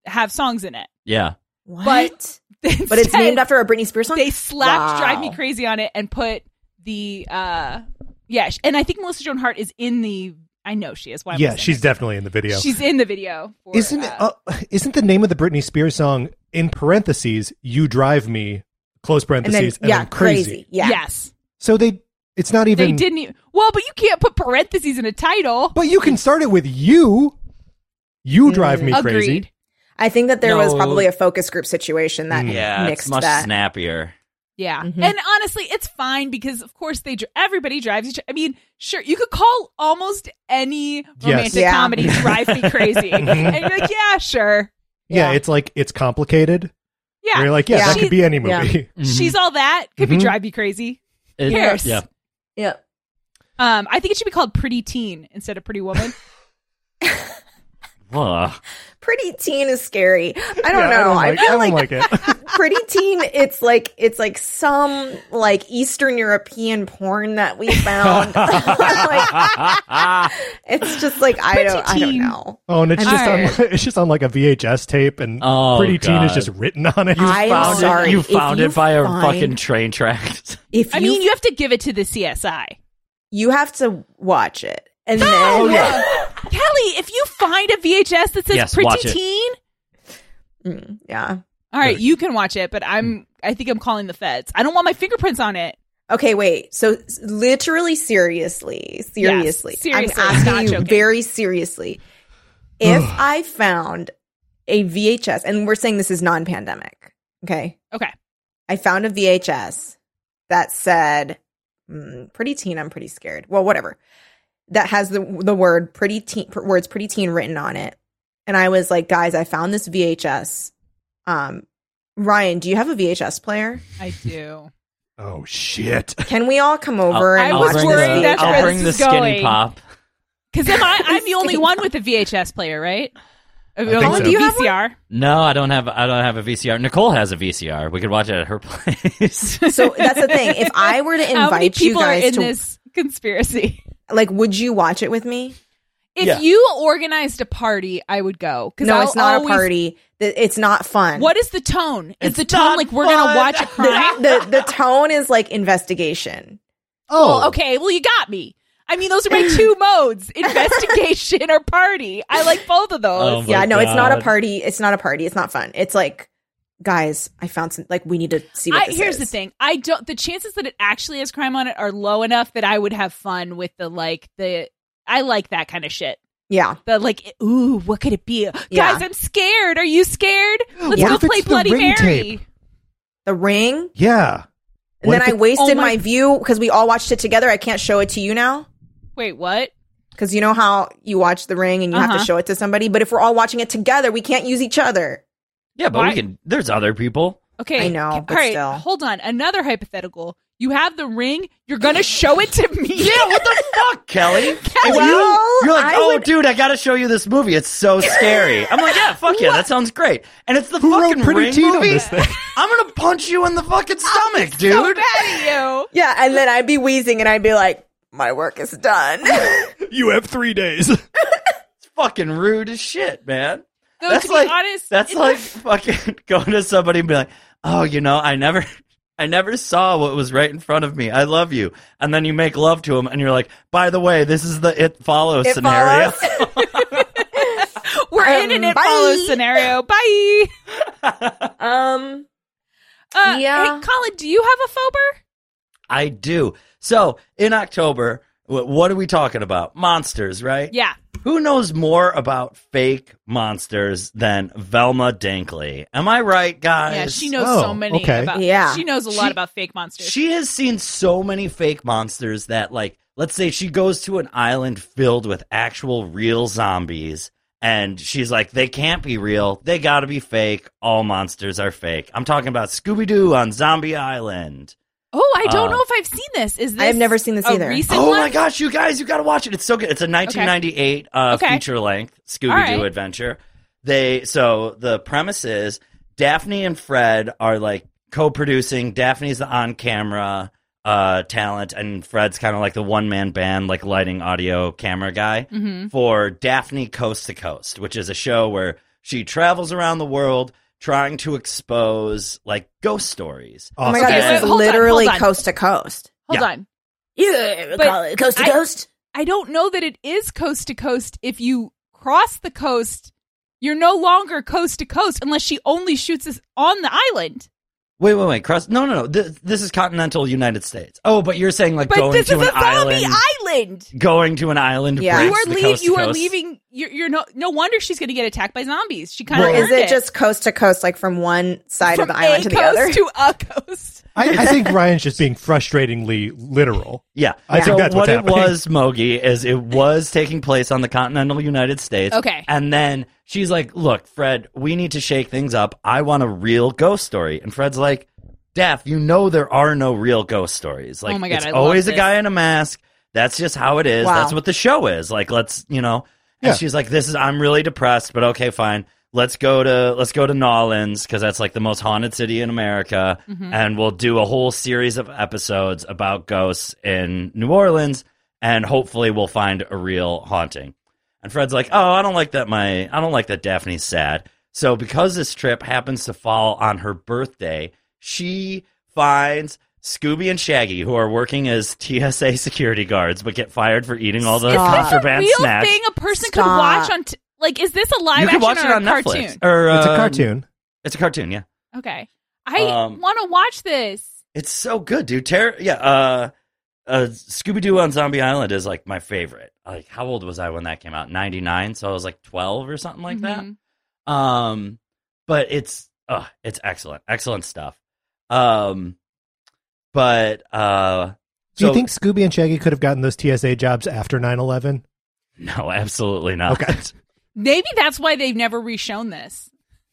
Speaker 5: have songs in it.
Speaker 7: Yeah.
Speaker 8: What?
Speaker 5: But
Speaker 8: But it's named after a Britney Spears song?
Speaker 5: They slapped
Speaker 8: Wow.
Speaker 5: Drive Me Crazy on it and put the, uh, yeah. sh- And I think Melissa Joan Hart is in the, I know she is. Why am I
Speaker 6: Yeah,
Speaker 5: saying
Speaker 6: she's
Speaker 5: it?
Speaker 6: definitely in the video.
Speaker 5: She's in the video. For,
Speaker 6: Isn't
Speaker 5: uh,
Speaker 6: uh, isn't the name of the Britney Spears song in parentheses "You Drive Me" close
Speaker 8: And then,
Speaker 6: parentheses and
Speaker 8: yeah,
Speaker 6: then crazy.
Speaker 8: Yeah.
Speaker 5: Yes.
Speaker 6: So they it's not
Speaker 5: They
Speaker 6: even.
Speaker 5: didn't even, well, but you can't put parentheses in a title.
Speaker 6: But you can start it with "You." You drive me
Speaker 5: Agreed.
Speaker 6: crazy.
Speaker 8: I think that there was
Speaker 7: No.
Speaker 8: probably a focus group situation that
Speaker 7: Yeah,
Speaker 8: nixed
Speaker 7: it's much
Speaker 8: that.
Speaker 7: snappier.
Speaker 5: Yeah.
Speaker 8: Mhm.
Speaker 5: And honestly, it's fine because, of course, they dr- everybody drives each I mean, sure, you could call almost any romantic
Speaker 8: Yeah.
Speaker 5: comedy Drive Me Crazy. And you're like, yeah, sure.
Speaker 6: Yeah,
Speaker 8: Yeah.
Speaker 6: it's like it's complicated.
Speaker 5: Yeah.
Speaker 6: You're like, yeah,
Speaker 8: Yeah.
Speaker 6: that could be any movie.
Speaker 8: Yeah.
Speaker 7: Mm-hmm.
Speaker 5: She's all that. Could be
Speaker 6: Mhm.
Speaker 5: Drive Me Crazy.
Speaker 7: It-
Speaker 5: cares?
Speaker 7: Yeah.
Speaker 8: Yeah.
Speaker 5: Um, I think it should be called Pretty Teen instead of Pretty Woman.
Speaker 7: Ugh.
Speaker 8: Pretty Teen is scary. I don't
Speaker 6: Yeah,
Speaker 8: know.
Speaker 6: I
Speaker 8: I,
Speaker 6: don't like, I
Speaker 8: feel
Speaker 6: don't
Speaker 8: like,
Speaker 6: like it.
Speaker 8: Pretty Teen, it's like it's like some like Eastern European porn that we found. Like, it's just like I
Speaker 5: Pretty
Speaker 8: don't I don't
Speaker 5: Teen.
Speaker 8: know.
Speaker 6: Oh, and it's
Speaker 8: I'm
Speaker 6: just
Speaker 5: tired.
Speaker 6: on it's just on like a V H S tape, and
Speaker 7: Oh,
Speaker 6: Pretty Teen is
Speaker 7: God.
Speaker 6: just written on it.
Speaker 8: I am
Speaker 7: Found it-
Speaker 8: sorry.
Speaker 7: you
Speaker 8: If
Speaker 7: found
Speaker 8: you
Speaker 7: it by a
Speaker 8: find-
Speaker 7: fucking train tracks.
Speaker 8: If
Speaker 5: I
Speaker 8: you
Speaker 5: mean, you have to give it to the C S I.
Speaker 8: you have to watch it. And
Speaker 5: Oh,
Speaker 8: then
Speaker 7: yeah.
Speaker 5: Kelly, if you find a V H S that says
Speaker 7: Yes,
Speaker 5: Pretty
Speaker 7: watch it.
Speaker 5: Teen,
Speaker 8: Mm, yeah.
Speaker 5: all right, you can watch it, but I'm I think I'm calling the feds. I don't want my fingerprints on it.
Speaker 8: Okay, wait. So s- literally seriously, seriously.
Speaker 5: seriously,
Speaker 8: I'm asking
Speaker 5: not
Speaker 8: you
Speaker 5: joking.
Speaker 8: very seriously. If I found a V H S, and we're saying this is non-pandemic, okay?
Speaker 5: Okay.
Speaker 8: I found a V H S that said mm, "Pretty Teen." I'm pretty scared. Well, whatever. That has the the word "pretty teen" pr- words "pretty teen" written on it, and I was like, guys, I found this V H S. Um, Ryan, do you have a V H S player?
Speaker 5: I do.
Speaker 6: Oh shit!
Speaker 8: Can we all come over
Speaker 5: I
Speaker 8: and
Speaker 5: I'll
Speaker 8: watch
Speaker 5: was
Speaker 8: this
Speaker 5: worried
Speaker 8: V H S?
Speaker 5: that's where
Speaker 7: I'll bring
Speaker 5: this
Speaker 7: the
Speaker 5: is
Speaker 7: skinny
Speaker 5: going.
Speaker 7: pop.
Speaker 5: Because am I? I'm the only one with a V H S player, right? I
Speaker 6: think so.
Speaker 8: Do you have
Speaker 5: V C R.
Speaker 7: No, I don't have. I don't have a V C R. Nicole has a V C R. We could watch it at her place.
Speaker 8: So that's the thing. If I were to
Speaker 5: How many
Speaker 8: invite you
Speaker 5: people are
Speaker 8: guys
Speaker 5: in
Speaker 8: to,
Speaker 5: this conspiracy?
Speaker 8: like, would you watch it with me?
Speaker 5: If
Speaker 7: Yeah.
Speaker 5: you organized a party, I would go.
Speaker 8: No,
Speaker 5: I'll
Speaker 8: it's not
Speaker 5: always-
Speaker 8: a party. Th- It's not fun.
Speaker 5: What is the tone? Is
Speaker 7: It's
Speaker 5: the tone
Speaker 7: not
Speaker 5: like we're
Speaker 7: fun.
Speaker 5: gonna watch a crime?
Speaker 8: the, the the tone is like investigation.
Speaker 6: Oh,
Speaker 5: Well, okay. Well, you got me. I mean, those are my two modes: investigation or party. I like both of those.
Speaker 7: Oh, my
Speaker 8: Yeah, no, it's not a
Speaker 7: God.
Speaker 8: party. It's not a party. It's not fun. It's like, guys, I found some. Like, we need to see what
Speaker 5: I,
Speaker 8: this
Speaker 5: here's
Speaker 8: is.
Speaker 5: the thing: I don't. The chances that it actually has crime on it are low enough that I would have fun with the like the. I like that kind of shit.
Speaker 8: Yeah,
Speaker 5: The like, ooh, what could it be?
Speaker 8: Yeah.
Speaker 5: Guys, I'm scared. Are you scared? Let's
Speaker 8: What
Speaker 5: go
Speaker 6: if it's
Speaker 5: play
Speaker 6: the
Speaker 5: Bloody
Speaker 6: Ring
Speaker 5: Mary.
Speaker 6: tape?
Speaker 8: The Ring.
Speaker 6: yeah.
Speaker 8: And
Speaker 6: What
Speaker 8: then
Speaker 6: if
Speaker 8: I
Speaker 6: it-
Speaker 8: wasted
Speaker 5: Oh my-
Speaker 8: my view because we all watched it together. I can't show it to you now.
Speaker 5: Wait, what?
Speaker 8: Because you know how you watch The Ring and you have
Speaker 5: Uh-huh.
Speaker 8: to show it to somebody. But if we're all watching it together, we can't use each other.
Speaker 7: Yeah, but
Speaker 5: Why?
Speaker 7: we can. There's other people.
Speaker 5: Okay,
Speaker 8: I know,
Speaker 5: All
Speaker 8: but
Speaker 5: right,
Speaker 8: still.
Speaker 5: hold on. Another hypothetical. You have the ring. You're gonna show it to me.
Speaker 7: Yeah, what the fuck, Kelly? If
Speaker 8: Well,
Speaker 7: you, you're like,
Speaker 8: I
Speaker 7: oh,
Speaker 8: would-
Speaker 7: dude, I gotta show you this movie. It's so scary. I'm like, yeah, fuck yeah, that sounds great. And it's the
Speaker 6: Who wrote
Speaker 7: fucking
Speaker 6: Pretty
Speaker 7: Ring
Speaker 6: Teen on
Speaker 7: movie.
Speaker 6: this thing?
Speaker 7: I'm gonna punch you in the fucking stomach,
Speaker 5: So
Speaker 7: dude.
Speaker 5: mad at you.
Speaker 8: Yeah, and then I'd be wheezing and I'd be like, my work is done.
Speaker 6: You have three days.
Speaker 7: It's fucking rude as shit, man.
Speaker 5: No,
Speaker 7: That's
Speaker 5: to be
Speaker 7: like
Speaker 5: honest,
Speaker 7: that's
Speaker 5: it's-
Speaker 7: like fucking going to somebody and be like, oh, you know, I never. I never saw what was right in front of me. I love you. And then you make love to him and you're like, by the way, this is the It Follows
Speaker 8: It
Speaker 7: scenario.
Speaker 5: we're in
Speaker 8: Um,
Speaker 5: an it
Speaker 8: bye.
Speaker 5: follows scenario. Bye.
Speaker 8: um,
Speaker 5: Uh,
Speaker 8: Yeah.
Speaker 5: Hey, Colin, do you have a phober?
Speaker 7: I do. So in October, wh- what are we talking about? Monsters, right?
Speaker 5: Yeah.
Speaker 7: Who knows more about fake monsters than Velma Dinkley? Am I right, guys?
Speaker 5: Yeah, she knows
Speaker 6: Oh,
Speaker 5: so many
Speaker 6: okay.
Speaker 5: about.
Speaker 8: Yeah.
Speaker 5: She knows a lot
Speaker 7: She-
Speaker 5: about fake monsters.
Speaker 7: She has seen so many fake monsters that, like, let's say she goes to an island filled with actual real zombies, and she's like, they can't be real. They gotta be fake. All monsters are fake. I'm talking about Scooby-Doo on Zombie Island.
Speaker 5: oh, I don't
Speaker 7: Uh,
Speaker 5: know if I've seen this. Is this?
Speaker 8: I've never seen this
Speaker 5: a
Speaker 8: either.
Speaker 5: recent
Speaker 7: Oh
Speaker 5: one?
Speaker 7: my gosh, you guys, you gotta watch it. It's so good. It's a nineteen ninety-eight uh,
Speaker 5: Okay.
Speaker 7: feature-length Scooby-Doo
Speaker 5: All right.
Speaker 7: adventure. They so the premise is Daphne and Fred are like co-producing. Daphne's the on-camera uh, talent, and Fred's kind of like the one-man band, like lighting, audio, camera guy
Speaker 5: Mhm.
Speaker 7: for Daphne Coast to Coast, which is a show where She travels around the world trying to expose like ghost stories.
Speaker 8: Oh my god,
Speaker 5: Okay,
Speaker 8: this
Speaker 5: wait,
Speaker 8: is
Speaker 5: hold on,
Speaker 8: literally
Speaker 5: hold on.
Speaker 8: coast to coast.
Speaker 5: Hold
Speaker 7: Yeah.
Speaker 5: on.
Speaker 8: Yeah,
Speaker 5: But
Speaker 8: call it coast to
Speaker 5: I-
Speaker 8: coast.
Speaker 5: I don't know that it is coast to coast. If you cross the coast, you're no longer coast to coast unless she only shoots us on the island.
Speaker 7: Wait, wait, wait. Cross? No, no, no. This, this is continental United States. Oh, but you're saying like
Speaker 5: But
Speaker 7: going
Speaker 5: this
Speaker 7: to
Speaker 5: is
Speaker 7: an
Speaker 5: a zombie
Speaker 7: island,
Speaker 5: island.
Speaker 7: going to an island.
Speaker 8: Yeah.
Speaker 5: You
Speaker 7: breaks
Speaker 5: are
Speaker 7: the
Speaker 5: leaving.
Speaker 7: coast to
Speaker 5: You are
Speaker 7: coast.
Speaker 5: leaving. You're, you're no. No wonder she's going to get attacked by zombies. She kind of
Speaker 8: Or
Speaker 5: well,
Speaker 8: is it just coast to coast, like from one side
Speaker 5: from
Speaker 8: of the island
Speaker 5: a
Speaker 8: to the
Speaker 5: coast
Speaker 8: other?
Speaker 5: to a coast?
Speaker 6: I, I think Ryan's just being frustratingly literal.
Speaker 7: Yeah.
Speaker 6: I
Speaker 7: so
Speaker 6: think that's
Speaker 7: what
Speaker 6: what's
Speaker 7: it
Speaker 6: happening.
Speaker 7: was, Mogi, is it was taking place on the continental United States.
Speaker 5: Okay.
Speaker 7: And then she's like, look, Fred, we need to shake things up. I want a real ghost story. And Fred's like, Daff, you know there are no real ghost stories. Like,
Speaker 5: Oh my God,
Speaker 7: it's
Speaker 5: I love
Speaker 7: always a
Speaker 5: this.
Speaker 7: guy in a mask. That's just how it is.
Speaker 8: Wow.
Speaker 7: That's what the show is. Like, let's, you know. And
Speaker 6: Yeah.
Speaker 7: she's like, this is, I'm really depressed, but okay, fine. Let's go to let's go to Nolans because that's like the most haunted city in America,
Speaker 5: Mm-hmm.
Speaker 7: and we'll do a whole series of episodes about ghosts in New Orleans, and hopefully we'll find a real haunting. And Fred's like, oh, I don't like that. My I don't like that Daphne's sad. So because this trip happens to fall on her birthday, she finds Scooby and Shaggy, who are working as T S A security guards, but get fired for eating all the
Speaker 5: Is this a
Speaker 7: contraband
Speaker 5: real
Speaker 7: snacks.
Speaker 5: thing a person could
Speaker 8: Stop.
Speaker 5: watch on? T- like, is this a live
Speaker 7: You can
Speaker 5: action
Speaker 7: watch
Speaker 5: or
Speaker 7: it on
Speaker 5: a
Speaker 7: Netflix.
Speaker 5: cartoon?
Speaker 7: Or,
Speaker 6: It's a
Speaker 7: um,
Speaker 6: cartoon.
Speaker 7: It's a cartoon, yeah.
Speaker 5: Okay, I
Speaker 7: Um,
Speaker 5: want to watch this.
Speaker 7: It's so good, dude. Ter- yeah, uh, uh, Scooby Doo on Zombie Island is like my favorite. Like, how old was I when that came out? ninety-nine, so I was like twelve or something like
Speaker 5: Mhm.
Speaker 7: that. Um, but it's, uh, it's excellent, excellent stuff. Um, but uh,
Speaker 6: Do you
Speaker 7: so-
Speaker 6: think Scooby and Shaggy could have gotten those T S A jobs after nine eleven?
Speaker 7: No, absolutely not.
Speaker 6: Okay.
Speaker 5: Maybe that's why they've never reshown this.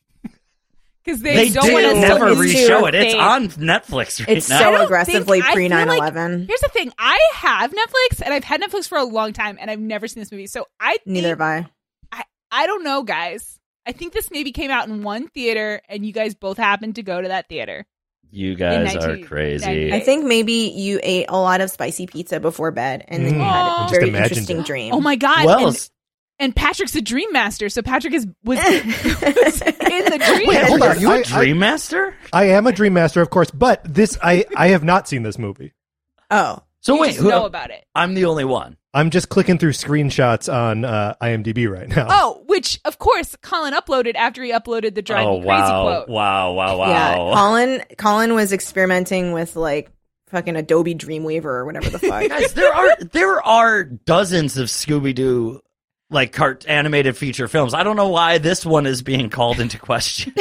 Speaker 5: Because they,
Speaker 7: They
Speaker 5: don't
Speaker 7: did
Speaker 5: want to
Speaker 7: never
Speaker 8: it's
Speaker 7: re-show
Speaker 8: too
Speaker 7: it. It's
Speaker 5: fake.
Speaker 7: on Netflix right
Speaker 8: It's
Speaker 7: now.
Speaker 5: I
Speaker 8: so
Speaker 5: don't
Speaker 8: aggressively
Speaker 5: think- I
Speaker 8: pre
Speaker 5: feel
Speaker 8: nine
Speaker 5: like-
Speaker 8: eleven.
Speaker 5: Here's the thing: I have Netflix, and I've had Netflix for a long time, and I've never seen this movie. So I think,
Speaker 8: Neither have I.
Speaker 5: I. I don't know, guys. I think this maybe came out in one theater, and you guys both happened to go to that theater.
Speaker 7: You guys
Speaker 5: In
Speaker 7: are
Speaker 5: nineteen
Speaker 7: crazy.
Speaker 5: ninety-eight.
Speaker 8: I think maybe you ate a lot of spicy pizza before bed, and then you
Speaker 6: Mm.
Speaker 8: had
Speaker 5: Oh.
Speaker 8: a
Speaker 6: Just
Speaker 8: very
Speaker 6: imagined
Speaker 8: interesting
Speaker 6: it.
Speaker 8: dream.
Speaker 5: Oh my god!
Speaker 7: Well,
Speaker 5: and, and Patrick's a dream master, so Patrick is was, was in the dream.
Speaker 7: wait, hold on.
Speaker 6: I-
Speaker 7: You
Speaker 6: I-
Speaker 7: a Dream Master?
Speaker 6: I am a Dream Master, of course, but this I I have not seen this movie.
Speaker 8: Oh,
Speaker 7: So
Speaker 5: You
Speaker 7: wait,
Speaker 5: just
Speaker 7: who,
Speaker 5: know about it.
Speaker 7: I'm the only one.
Speaker 6: I'm just clicking through screenshots on uh, IMDb right now.
Speaker 5: Oh, which of course Colin uploaded after he uploaded the Drive
Speaker 7: oh
Speaker 5: Me Crazy
Speaker 7: wow,
Speaker 5: quote.
Speaker 7: wow, wow, wow!
Speaker 8: yeah. Colin. Colin was experimenting with like fucking Adobe Dreamweaver or whatever the fuck.
Speaker 7: Guys, there are there are dozens of Scooby Doo like cart animated feature films. I don't know why this one is being called into question.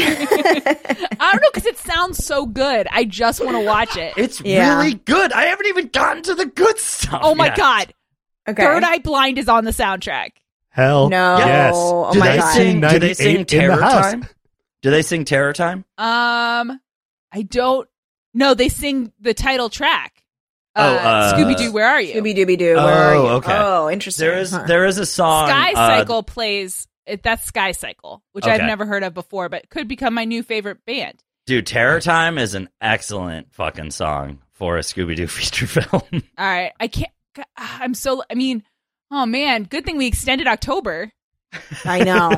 Speaker 5: I don't know because it sounds so good. I just want to watch it.
Speaker 7: It's
Speaker 8: Yeah.
Speaker 7: really good. I haven't even gotten to the good stuff.
Speaker 5: Oh my
Speaker 7: yet.
Speaker 5: god!
Speaker 8: Okay.
Speaker 5: Third Eye Blind is on the soundtrack.
Speaker 6: Hell
Speaker 8: No.
Speaker 6: yes.
Speaker 8: Oh
Speaker 7: Do
Speaker 8: my
Speaker 7: they
Speaker 8: God.
Speaker 7: sing? Do they sing
Speaker 6: in the
Speaker 7: Terror
Speaker 6: house.
Speaker 7: Time? Do they sing Terror Time?
Speaker 5: Um, I don't. No, they sing the title track.
Speaker 7: Oh, uh,
Speaker 5: Scooby Doo, where are you?
Speaker 8: Scooby Dooby Doo.
Speaker 7: Oh,
Speaker 8: where are you?
Speaker 7: okay.
Speaker 8: Oh, interesting.
Speaker 7: There is
Speaker 8: Huh.
Speaker 7: there is a song.
Speaker 5: Sky
Speaker 7: uh,
Speaker 5: Cycle plays. It, that's Sky Cycle, which I've
Speaker 7: Okay.
Speaker 5: never heard of before, but could become my new favorite band.
Speaker 7: Dude, Terror Time is an excellent fucking song for a Scooby Doo feature film.
Speaker 5: All right, I can't. I'm so. I mean, oh man, good thing we extended October.
Speaker 8: I know.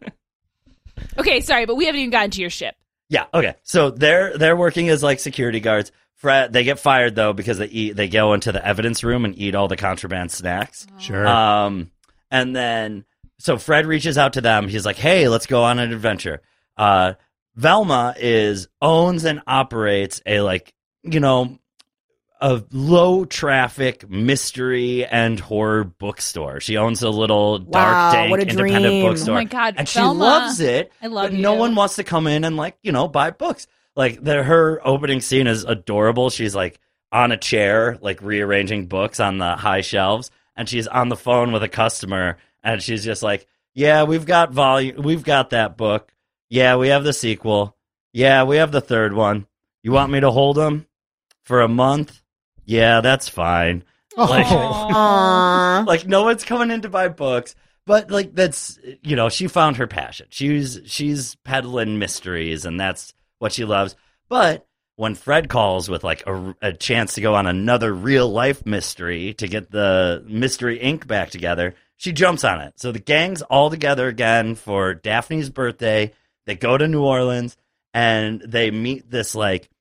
Speaker 5: Okay, sorry, but we haven't even gotten to your ship.
Speaker 7: Yeah. Okay. So they're they're working as like security guards. Fred, they get fired though because they eat. They go into the evidence room and eat all the contraband snacks.
Speaker 6: Sure.
Speaker 7: Um, and then so Fred reaches out to them. He's like, "Hey, let's go on an adventure." Uh, Velma is owns and operates a like you know a low traffic mystery and horror bookstore. She owns a little dark,
Speaker 8: Wow,
Speaker 7: dank,
Speaker 8: what a
Speaker 7: independent
Speaker 8: dream.
Speaker 7: bookstore.
Speaker 5: Oh my God,
Speaker 7: and she
Speaker 5: Velma,
Speaker 7: loves it.
Speaker 5: I love
Speaker 7: but no
Speaker 5: you.
Speaker 7: one wants to come in and like you know buy books. Like the, her opening scene is adorable. She's like on a chair, like rearranging books on the high shelves, and she's on the phone with a customer, and she's just like, "Yeah, we've got volume, we've got that book. Yeah, we have the sequel. Yeah, we have the third one. You want me to hold them for a month? Yeah, that's fine."
Speaker 6: Oh.
Speaker 7: Like,
Speaker 8: Aww.
Speaker 7: like no one's coming in to buy books, but like that's you know she found her passion. She's she's peddling mysteries, and that's what she loves. But when Fred calls with like a, a chance to go on another real life mystery to get the Mystery Incorporated back together, she jumps on it. So the gang's all together again for Daphne's birthday. They go to New Orleans and they meet this like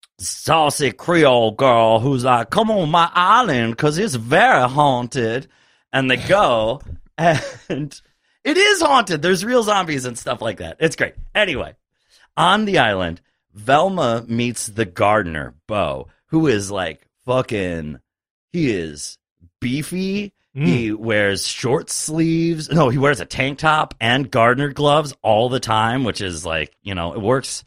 Speaker 7: saucy Creole girl who's like, come on my island because it's very haunted. And they go and it is haunted. There's real zombies and stuff like that. It's great. Anyway, on the island, Velma meets the gardener, Bo, who is like fucking, he is beefy. Mm. He wears short sleeves. No, he wears a tank top and gardener gloves all the time, which is like, you know, it works.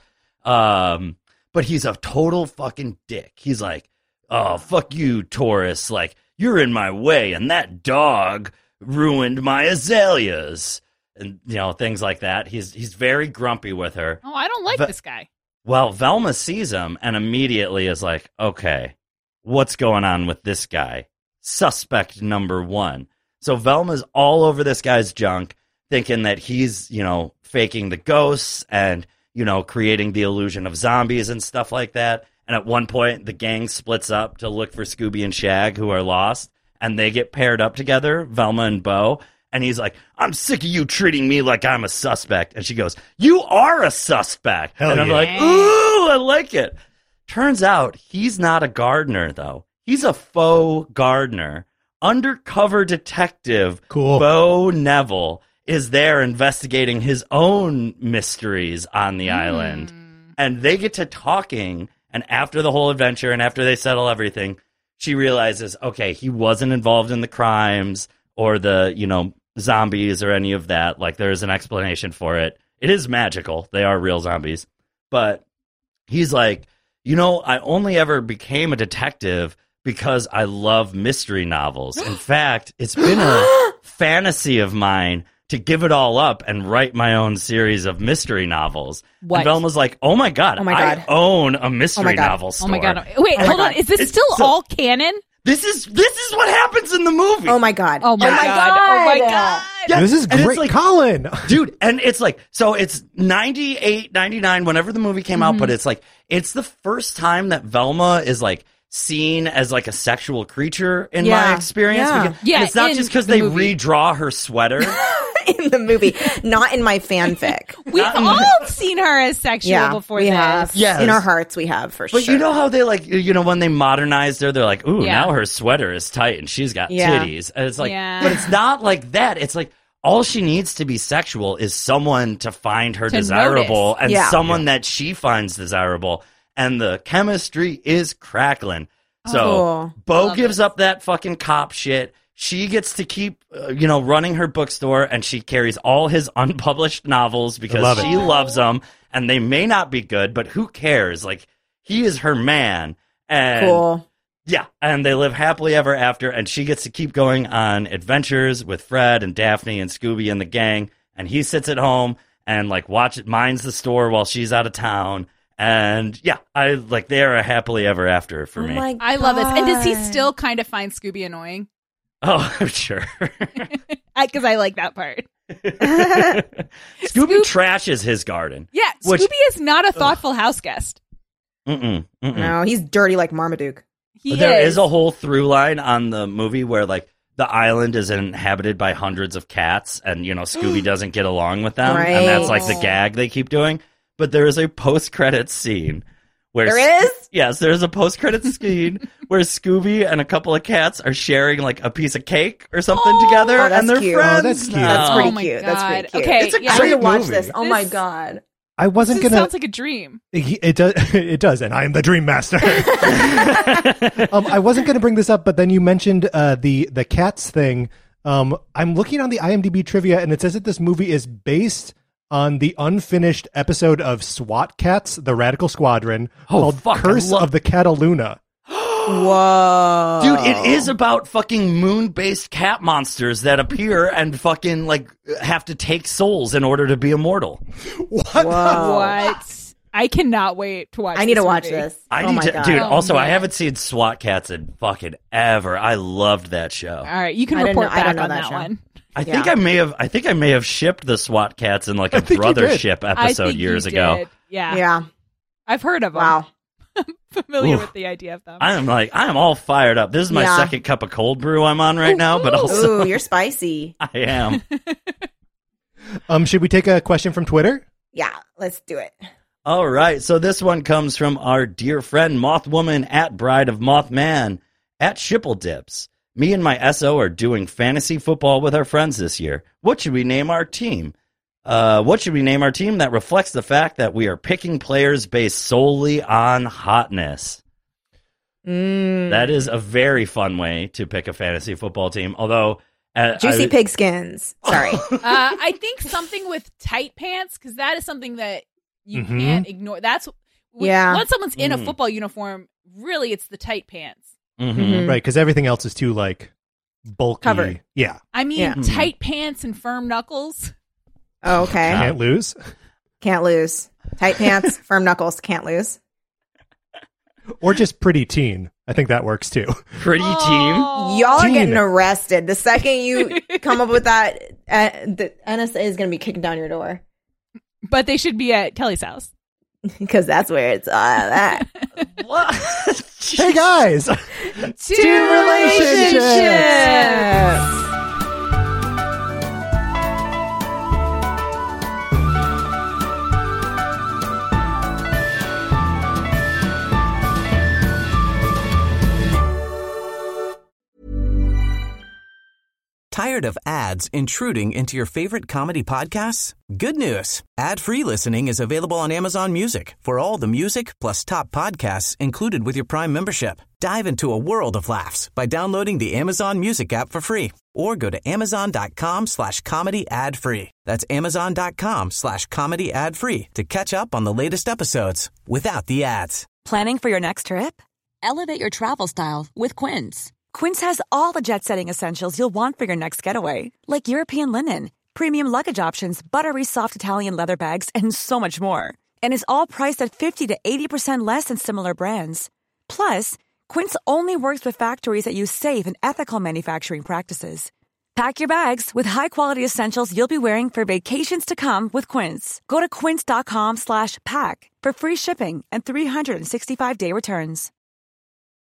Speaker 7: Um, but he's a total fucking dick. He's like, oh, fuck you, Taurus. Like, you're in my way, and that dog ruined my azaleas. And, you know, things like that. He's he's very grumpy with her.
Speaker 5: Oh, I don't like
Speaker 7: Ve-
Speaker 5: this guy.
Speaker 7: Well, Velma sees him and immediately is like, okay, what's going on with this guy? Suspect number one. So Velma's all over this guy's junk, thinking that he's, you know, faking the ghosts and, you know, creating the illusion of zombies and stuff like that. And at one point, the gang splits up to look for Scooby and Shag, who are lost, and they get paired up together, Velma and Bo. And he's like, I'm sick of you treating me like I'm a suspect. And she goes, you are a suspect.
Speaker 6: Hell
Speaker 7: and I'm
Speaker 6: yeah.
Speaker 7: like, ooh, I like it. Turns out he's not a gardener, though. He's a faux gardener. Undercover detective
Speaker 6: Cool.
Speaker 7: Bo Neville is there investigating his own mysteries on the mm. island. And they get to talking. And after the whole adventure and after they settle everything, she realizes, okay, he wasn't involved in the crimes or the, you know, zombies or any of that. Like, there's an explanation for it. It is magical. They are real zombies. But he's like, you know, I only ever became a detective because I love mystery novels. In fact, it's been a fantasy of mine to give it all up and write my own series of mystery novels.
Speaker 5: What?
Speaker 7: And Velma's like, oh my God,
Speaker 8: Oh my God.
Speaker 7: I own a mystery
Speaker 8: Oh my God.
Speaker 7: novel store.
Speaker 5: Oh my god! Wait,
Speaker 8: Oh my
Speaker 5: hold
Speaker 8: God.
Speaker 5: on. Is this
Speaker 7: It's
Speaker 5: still
Speaker 7: so-
Speaker 5: all canon?
Speaker 7: This is this is what happens in the movie.
Speaker 8: Oh my god.
Speaker 5: Oh my,
Speaker 8: Oh my
Speaker 5: god.
Speaker 8: God.
Speaker 5: Oh my god!
Speaker 7: Yeah,
Speaker 6: This is
Speaker 7: and it's
Speaker 6: great,
Speaker 7: like-
Speaker 6: Colin.
Speaker 7: Dude, and it's like, so it's ninety-eight, ninety-nine, whenever the movie came
Speaker 5: Mm-hmm.
Speaker 7: out, but it's like, it's the first time that Velma is like seen as like a sexual creature in
Speaker 8: Yeah.
Speaker 7: my experience.
Speaker 8: Yeah.
Speaker 7: Because,
Speaker 5: Yeah,
Speaker 7: and it's not
Speaker 5: in
Speaker 7: just because
Speaker 5: the
Speaker 7: they
Speaker 5: movie.
Speaker 7: redraw her sweater.
Speaker 8: In the movie, not in my fanfic.
Speaker 5: We've all seen her as sexual
Speaker 8: yeah,
Speaker 5: before
Speaker 8: we
Speaker 5: this.
Speaker 8: have.
Speaker 7: Yes.
Speaker 8: In our hearts, we have for
Speaker 7: But
Speaker 8: sure.
Speaker 7: you know how they like, you know, when they modernized her, they're like, ooh,
Speaker 5: Yeah.
Speaker 7: now her sweater is tight and she's got
Speaker 8: Yeah.
Speaker 7: titties. And it's like,
Speaker 5: Yeah.
Speaker 7: but it's not like that. It's like, all she needs to be sexual is someone to find her
Speaker 5: To
Speaker 7: desirable
Speaker 5: notice.
Speaker 7: and
Speaker 8: Yeah.
Speaker 7: someone that she finds desirable. And the chemistry is crackling. So
Speaker 8: Oh.
Speaker 7: Bo
Speaker 5: Love
Speaker 7: gives
Speaker 5: it.
Speaker 7: up that fucking cop shit. She gets to keep, uh, you know, running her bookstore, and she carries all his unpublished novels because
Speaker 6: love it.
Speaker 7: she loves them, and they may not be good, but who cares? Like, he is her man, and
Speaker 8: Cool.
Speaker 7: yeah, and they live happily ever after, and she gets to keep going on adventures with Fred and Daphne and Scooby and the gang, and he sits at home and like watch minds the store while she's out of town. And yeah, I like they are a happily ever after for
Speaker 8: Oh
Speaker 7: me.
Speaker 8: my
Speaker 5: I love this. And does he
Speaker 8: God.
Speaker 5: still kind of find Scooby annoying?
Speaker 7: Oh, I'm sure.
Speaker 5: Because I, like that part.
Speaker 7: Scooby
Speaker 5: Scoop-
Speaker 7: trashes his garden.
Speaker 5: Yeah,
Speaker 7: Which-
Speaker 5: Scooby is not a thoughtful house guest.
Speaker 7: Mm-mm, mm-mm.
Speaker 8: No, he's dirty like Marmaduke.
Speaker 5: He
Speaker 7: There
Speaker 5: is.
Speaker 7: is a whole through line on the movie where like the island is inhabited by hundreds of cats, and you know Scooby doesn't get along with them, and that's like the
Speaker 5: Right.
Speaker 7: gag they keep doing. But there is a post credits scene where
Speaker 8: There is?
Speaker 7: yes, there's a post credits scene where Scooby and a couple of cats are sharing like a piece of cake or something
Speaker 5: Oh.
Speaker 7: together,
Speaker 8: Oh, that's
Speaker 7: and they're
Speaker 8: cute.
Speaker 7: friends.
Speaker 6: Oh, that's cute.
Speaker 7: now.
Speaker 8: That's pretty
Speaker 5: Oh my
Speaker 8: cute. That's pretty
Speaker 5: God.
Speaker 8: cute.
Speaker 5: Okay,
Speaker 7: It's a
Speaker 5: yeah.
Speaker 8: I need to
Speaker 7: great
Speaker 8: watch
Speaker 7: movie.
Speaker 8: this. Oh my
Speaker 5: This-
Speaker 8: god.
Speaker 6: I wasn't
Speaker 5: This
Speaker 6: gonna.
Speaker 5: sounds like a dream.
Speaker 6: It, it does. It does, and I am the Dream Master. um, I wasn't going to bring this up, but then you mentioned uh, the the cats thing. Um, I'm looking on the IMDb trivia, and it says that this movie is based on the unfinished episode of SWAT Cats: The Radical Squadron
Speaker 7: Oh,
Speaker 6: called
Speaker 7: fuck, I
Speaker 6: "Curse
Speaker 7: love-
Speaker 6: of the Cataluna."
Speaker 8: Whoa.
Speaker 7: Dude, it is about fucking moon-based cat monsters that appear and fucking like have to take souls in order to be immortal.
Speaker 6: What?
Speaker 8: Whoa.
Speaker 5: What? I cannot wait to watch
Speaker 8: I need
Speaker 5: this
Speaker 8: to watch
Speaker 5: movie.
Speaker 8: this.
Speaker 7: I
Speaker 8: oh
Speaker 7: need
Speaker 8: my
Speaker 7: to,
Speaker 8: god.
Speaker 7: dude.
Speaker 5: Oh,
Speaker 7: also, I
Speaker 5: man.
Speaker 7: haven't seen SWAT Cats in fucking ever. I loved that show.
Speaker 5: All right, you can
Speaker 8: I didn't
Speaker 5: report
Speaker 8: know- I
Speaker 5: back
Speaker 8: don't know
Speaker 5: on
Speaker 8: that
Speaker 5: that,
Speaker 8: show.
Speaker 5: one.
Speaker 7: I think
Speaker 8: Yeah.
Speaker 7: I may have. I think I may have shipped the SWAT Cats in like a
Speaker 6: I think you did.
Speaker 7: brothership
Speaker 5: I
Speaker 7: episode
Speaker 5: think you
Speaker 7: years ago.
Speaker 5: did. Yeah.
Speaker 8: Yeah.
Speaker 5: I've heard of them.
Speaker 8: Wow.
Speaker 5: familiar
Speaker 7: Ooh.
Speaker 5: with the idea of them.
Speaker 7: I'm like, I'm all fired up. This is my
Speaker 8: Yeah.
Speaker 7: second cup of cold brew I'm on right now, but also
Speaker 8: Ooh, you're spicy.
Speaker 7: I am.
Speaker 6: Um, should we take a question from Twitter?
Speaker 8: Yeah, let's do it.
Speaker 7: All right, so this one comes from our dear friend Mothwoman at Bride of Mothman at Shipple Dips. Me and my S O are doing fantasy football with our friends this year. What should we name our team? Uh, what should we name our team that reflects the fact that we are picking players based solely on hotness?
Speaker 8: Mm.
Speaker 7: That is a very fun way to pick a fantasy football team. Although, uh,
Speaker 8: Juicy
Speaker 7: I,
Speaker 8: pigskins. Sorry.
Speaker 5: uh, I think something with tight pants, because that is something that you
Speaker 6: Mhm.
Speaker 5: can't ignore. That's when,
Speaker 8: Yeah.
Speaker 5: once someone's in a
Speaker 7: Mm.
Speaker 5: football uniform, really, it's the tight pants.
Speaker 7: Mhm.
Speaker 8: Mhm.
Speaker 6: Right, because everything else is too like bulky.
Speaker 8: Covered.
Speaker 6: Yeah,
Speaker 5: I mean,
Speaker 8: Yeah.
Speaker 5: tight pants and firm knuckles.
Speaker 8: Oh, okay.
Speaker 6: can't lose.
Speaker 8: Can't lose. Tight pants, firm knuckles, can't lose.
Speaker 6: Or just pretty teen. I think that works too.
Speaker 7: Pretty team.
Speaker 5: Oh.
Speaker 8: Y'all are
Speaker 6: Teen.
Speaker 8: getting arrested. The second you come up with that, uh, the N S A is going to be kicking down your door.
Speaker 5: But they should be at Kelly's house.
Speaker 8: Because that's where it's all at.
Speaker 7: What?
Speaker 6: Hey guys,
Speaker 8: Two relationships.
Speaker 9: Tired of ads intruding into your favorite comedy podcasts? Good news. Ad-free listening is available on Amazon Music for all the music plus top podcasts included with your Prime membership. Dive into a world of laughs by downloading the Amazon Music app for free or go to amazon.com slash comedy ad free. That's amazon.com slash comedy ad free to catch up on the latest episodes without the ads.
Speaker 10: Planning for your next trip?
Speaker 11: Elevate your travel style with Quince.
Speaker 10: Quince has all the jet-setting essentials you'll want for your next getaway, like European linen, premium luggage options, buttery soft Italian leather bags, and so much more. And is all priced at fifty to eighty percent less than similar brands. Plus, Quince only works with factories that use safe and ethical manufacturing practices. Pack your bags with high-quality essentials you'll be wearing for vacations to come with Quince. Go to quince.com slash pack for free shipping and three sixty-five day returns.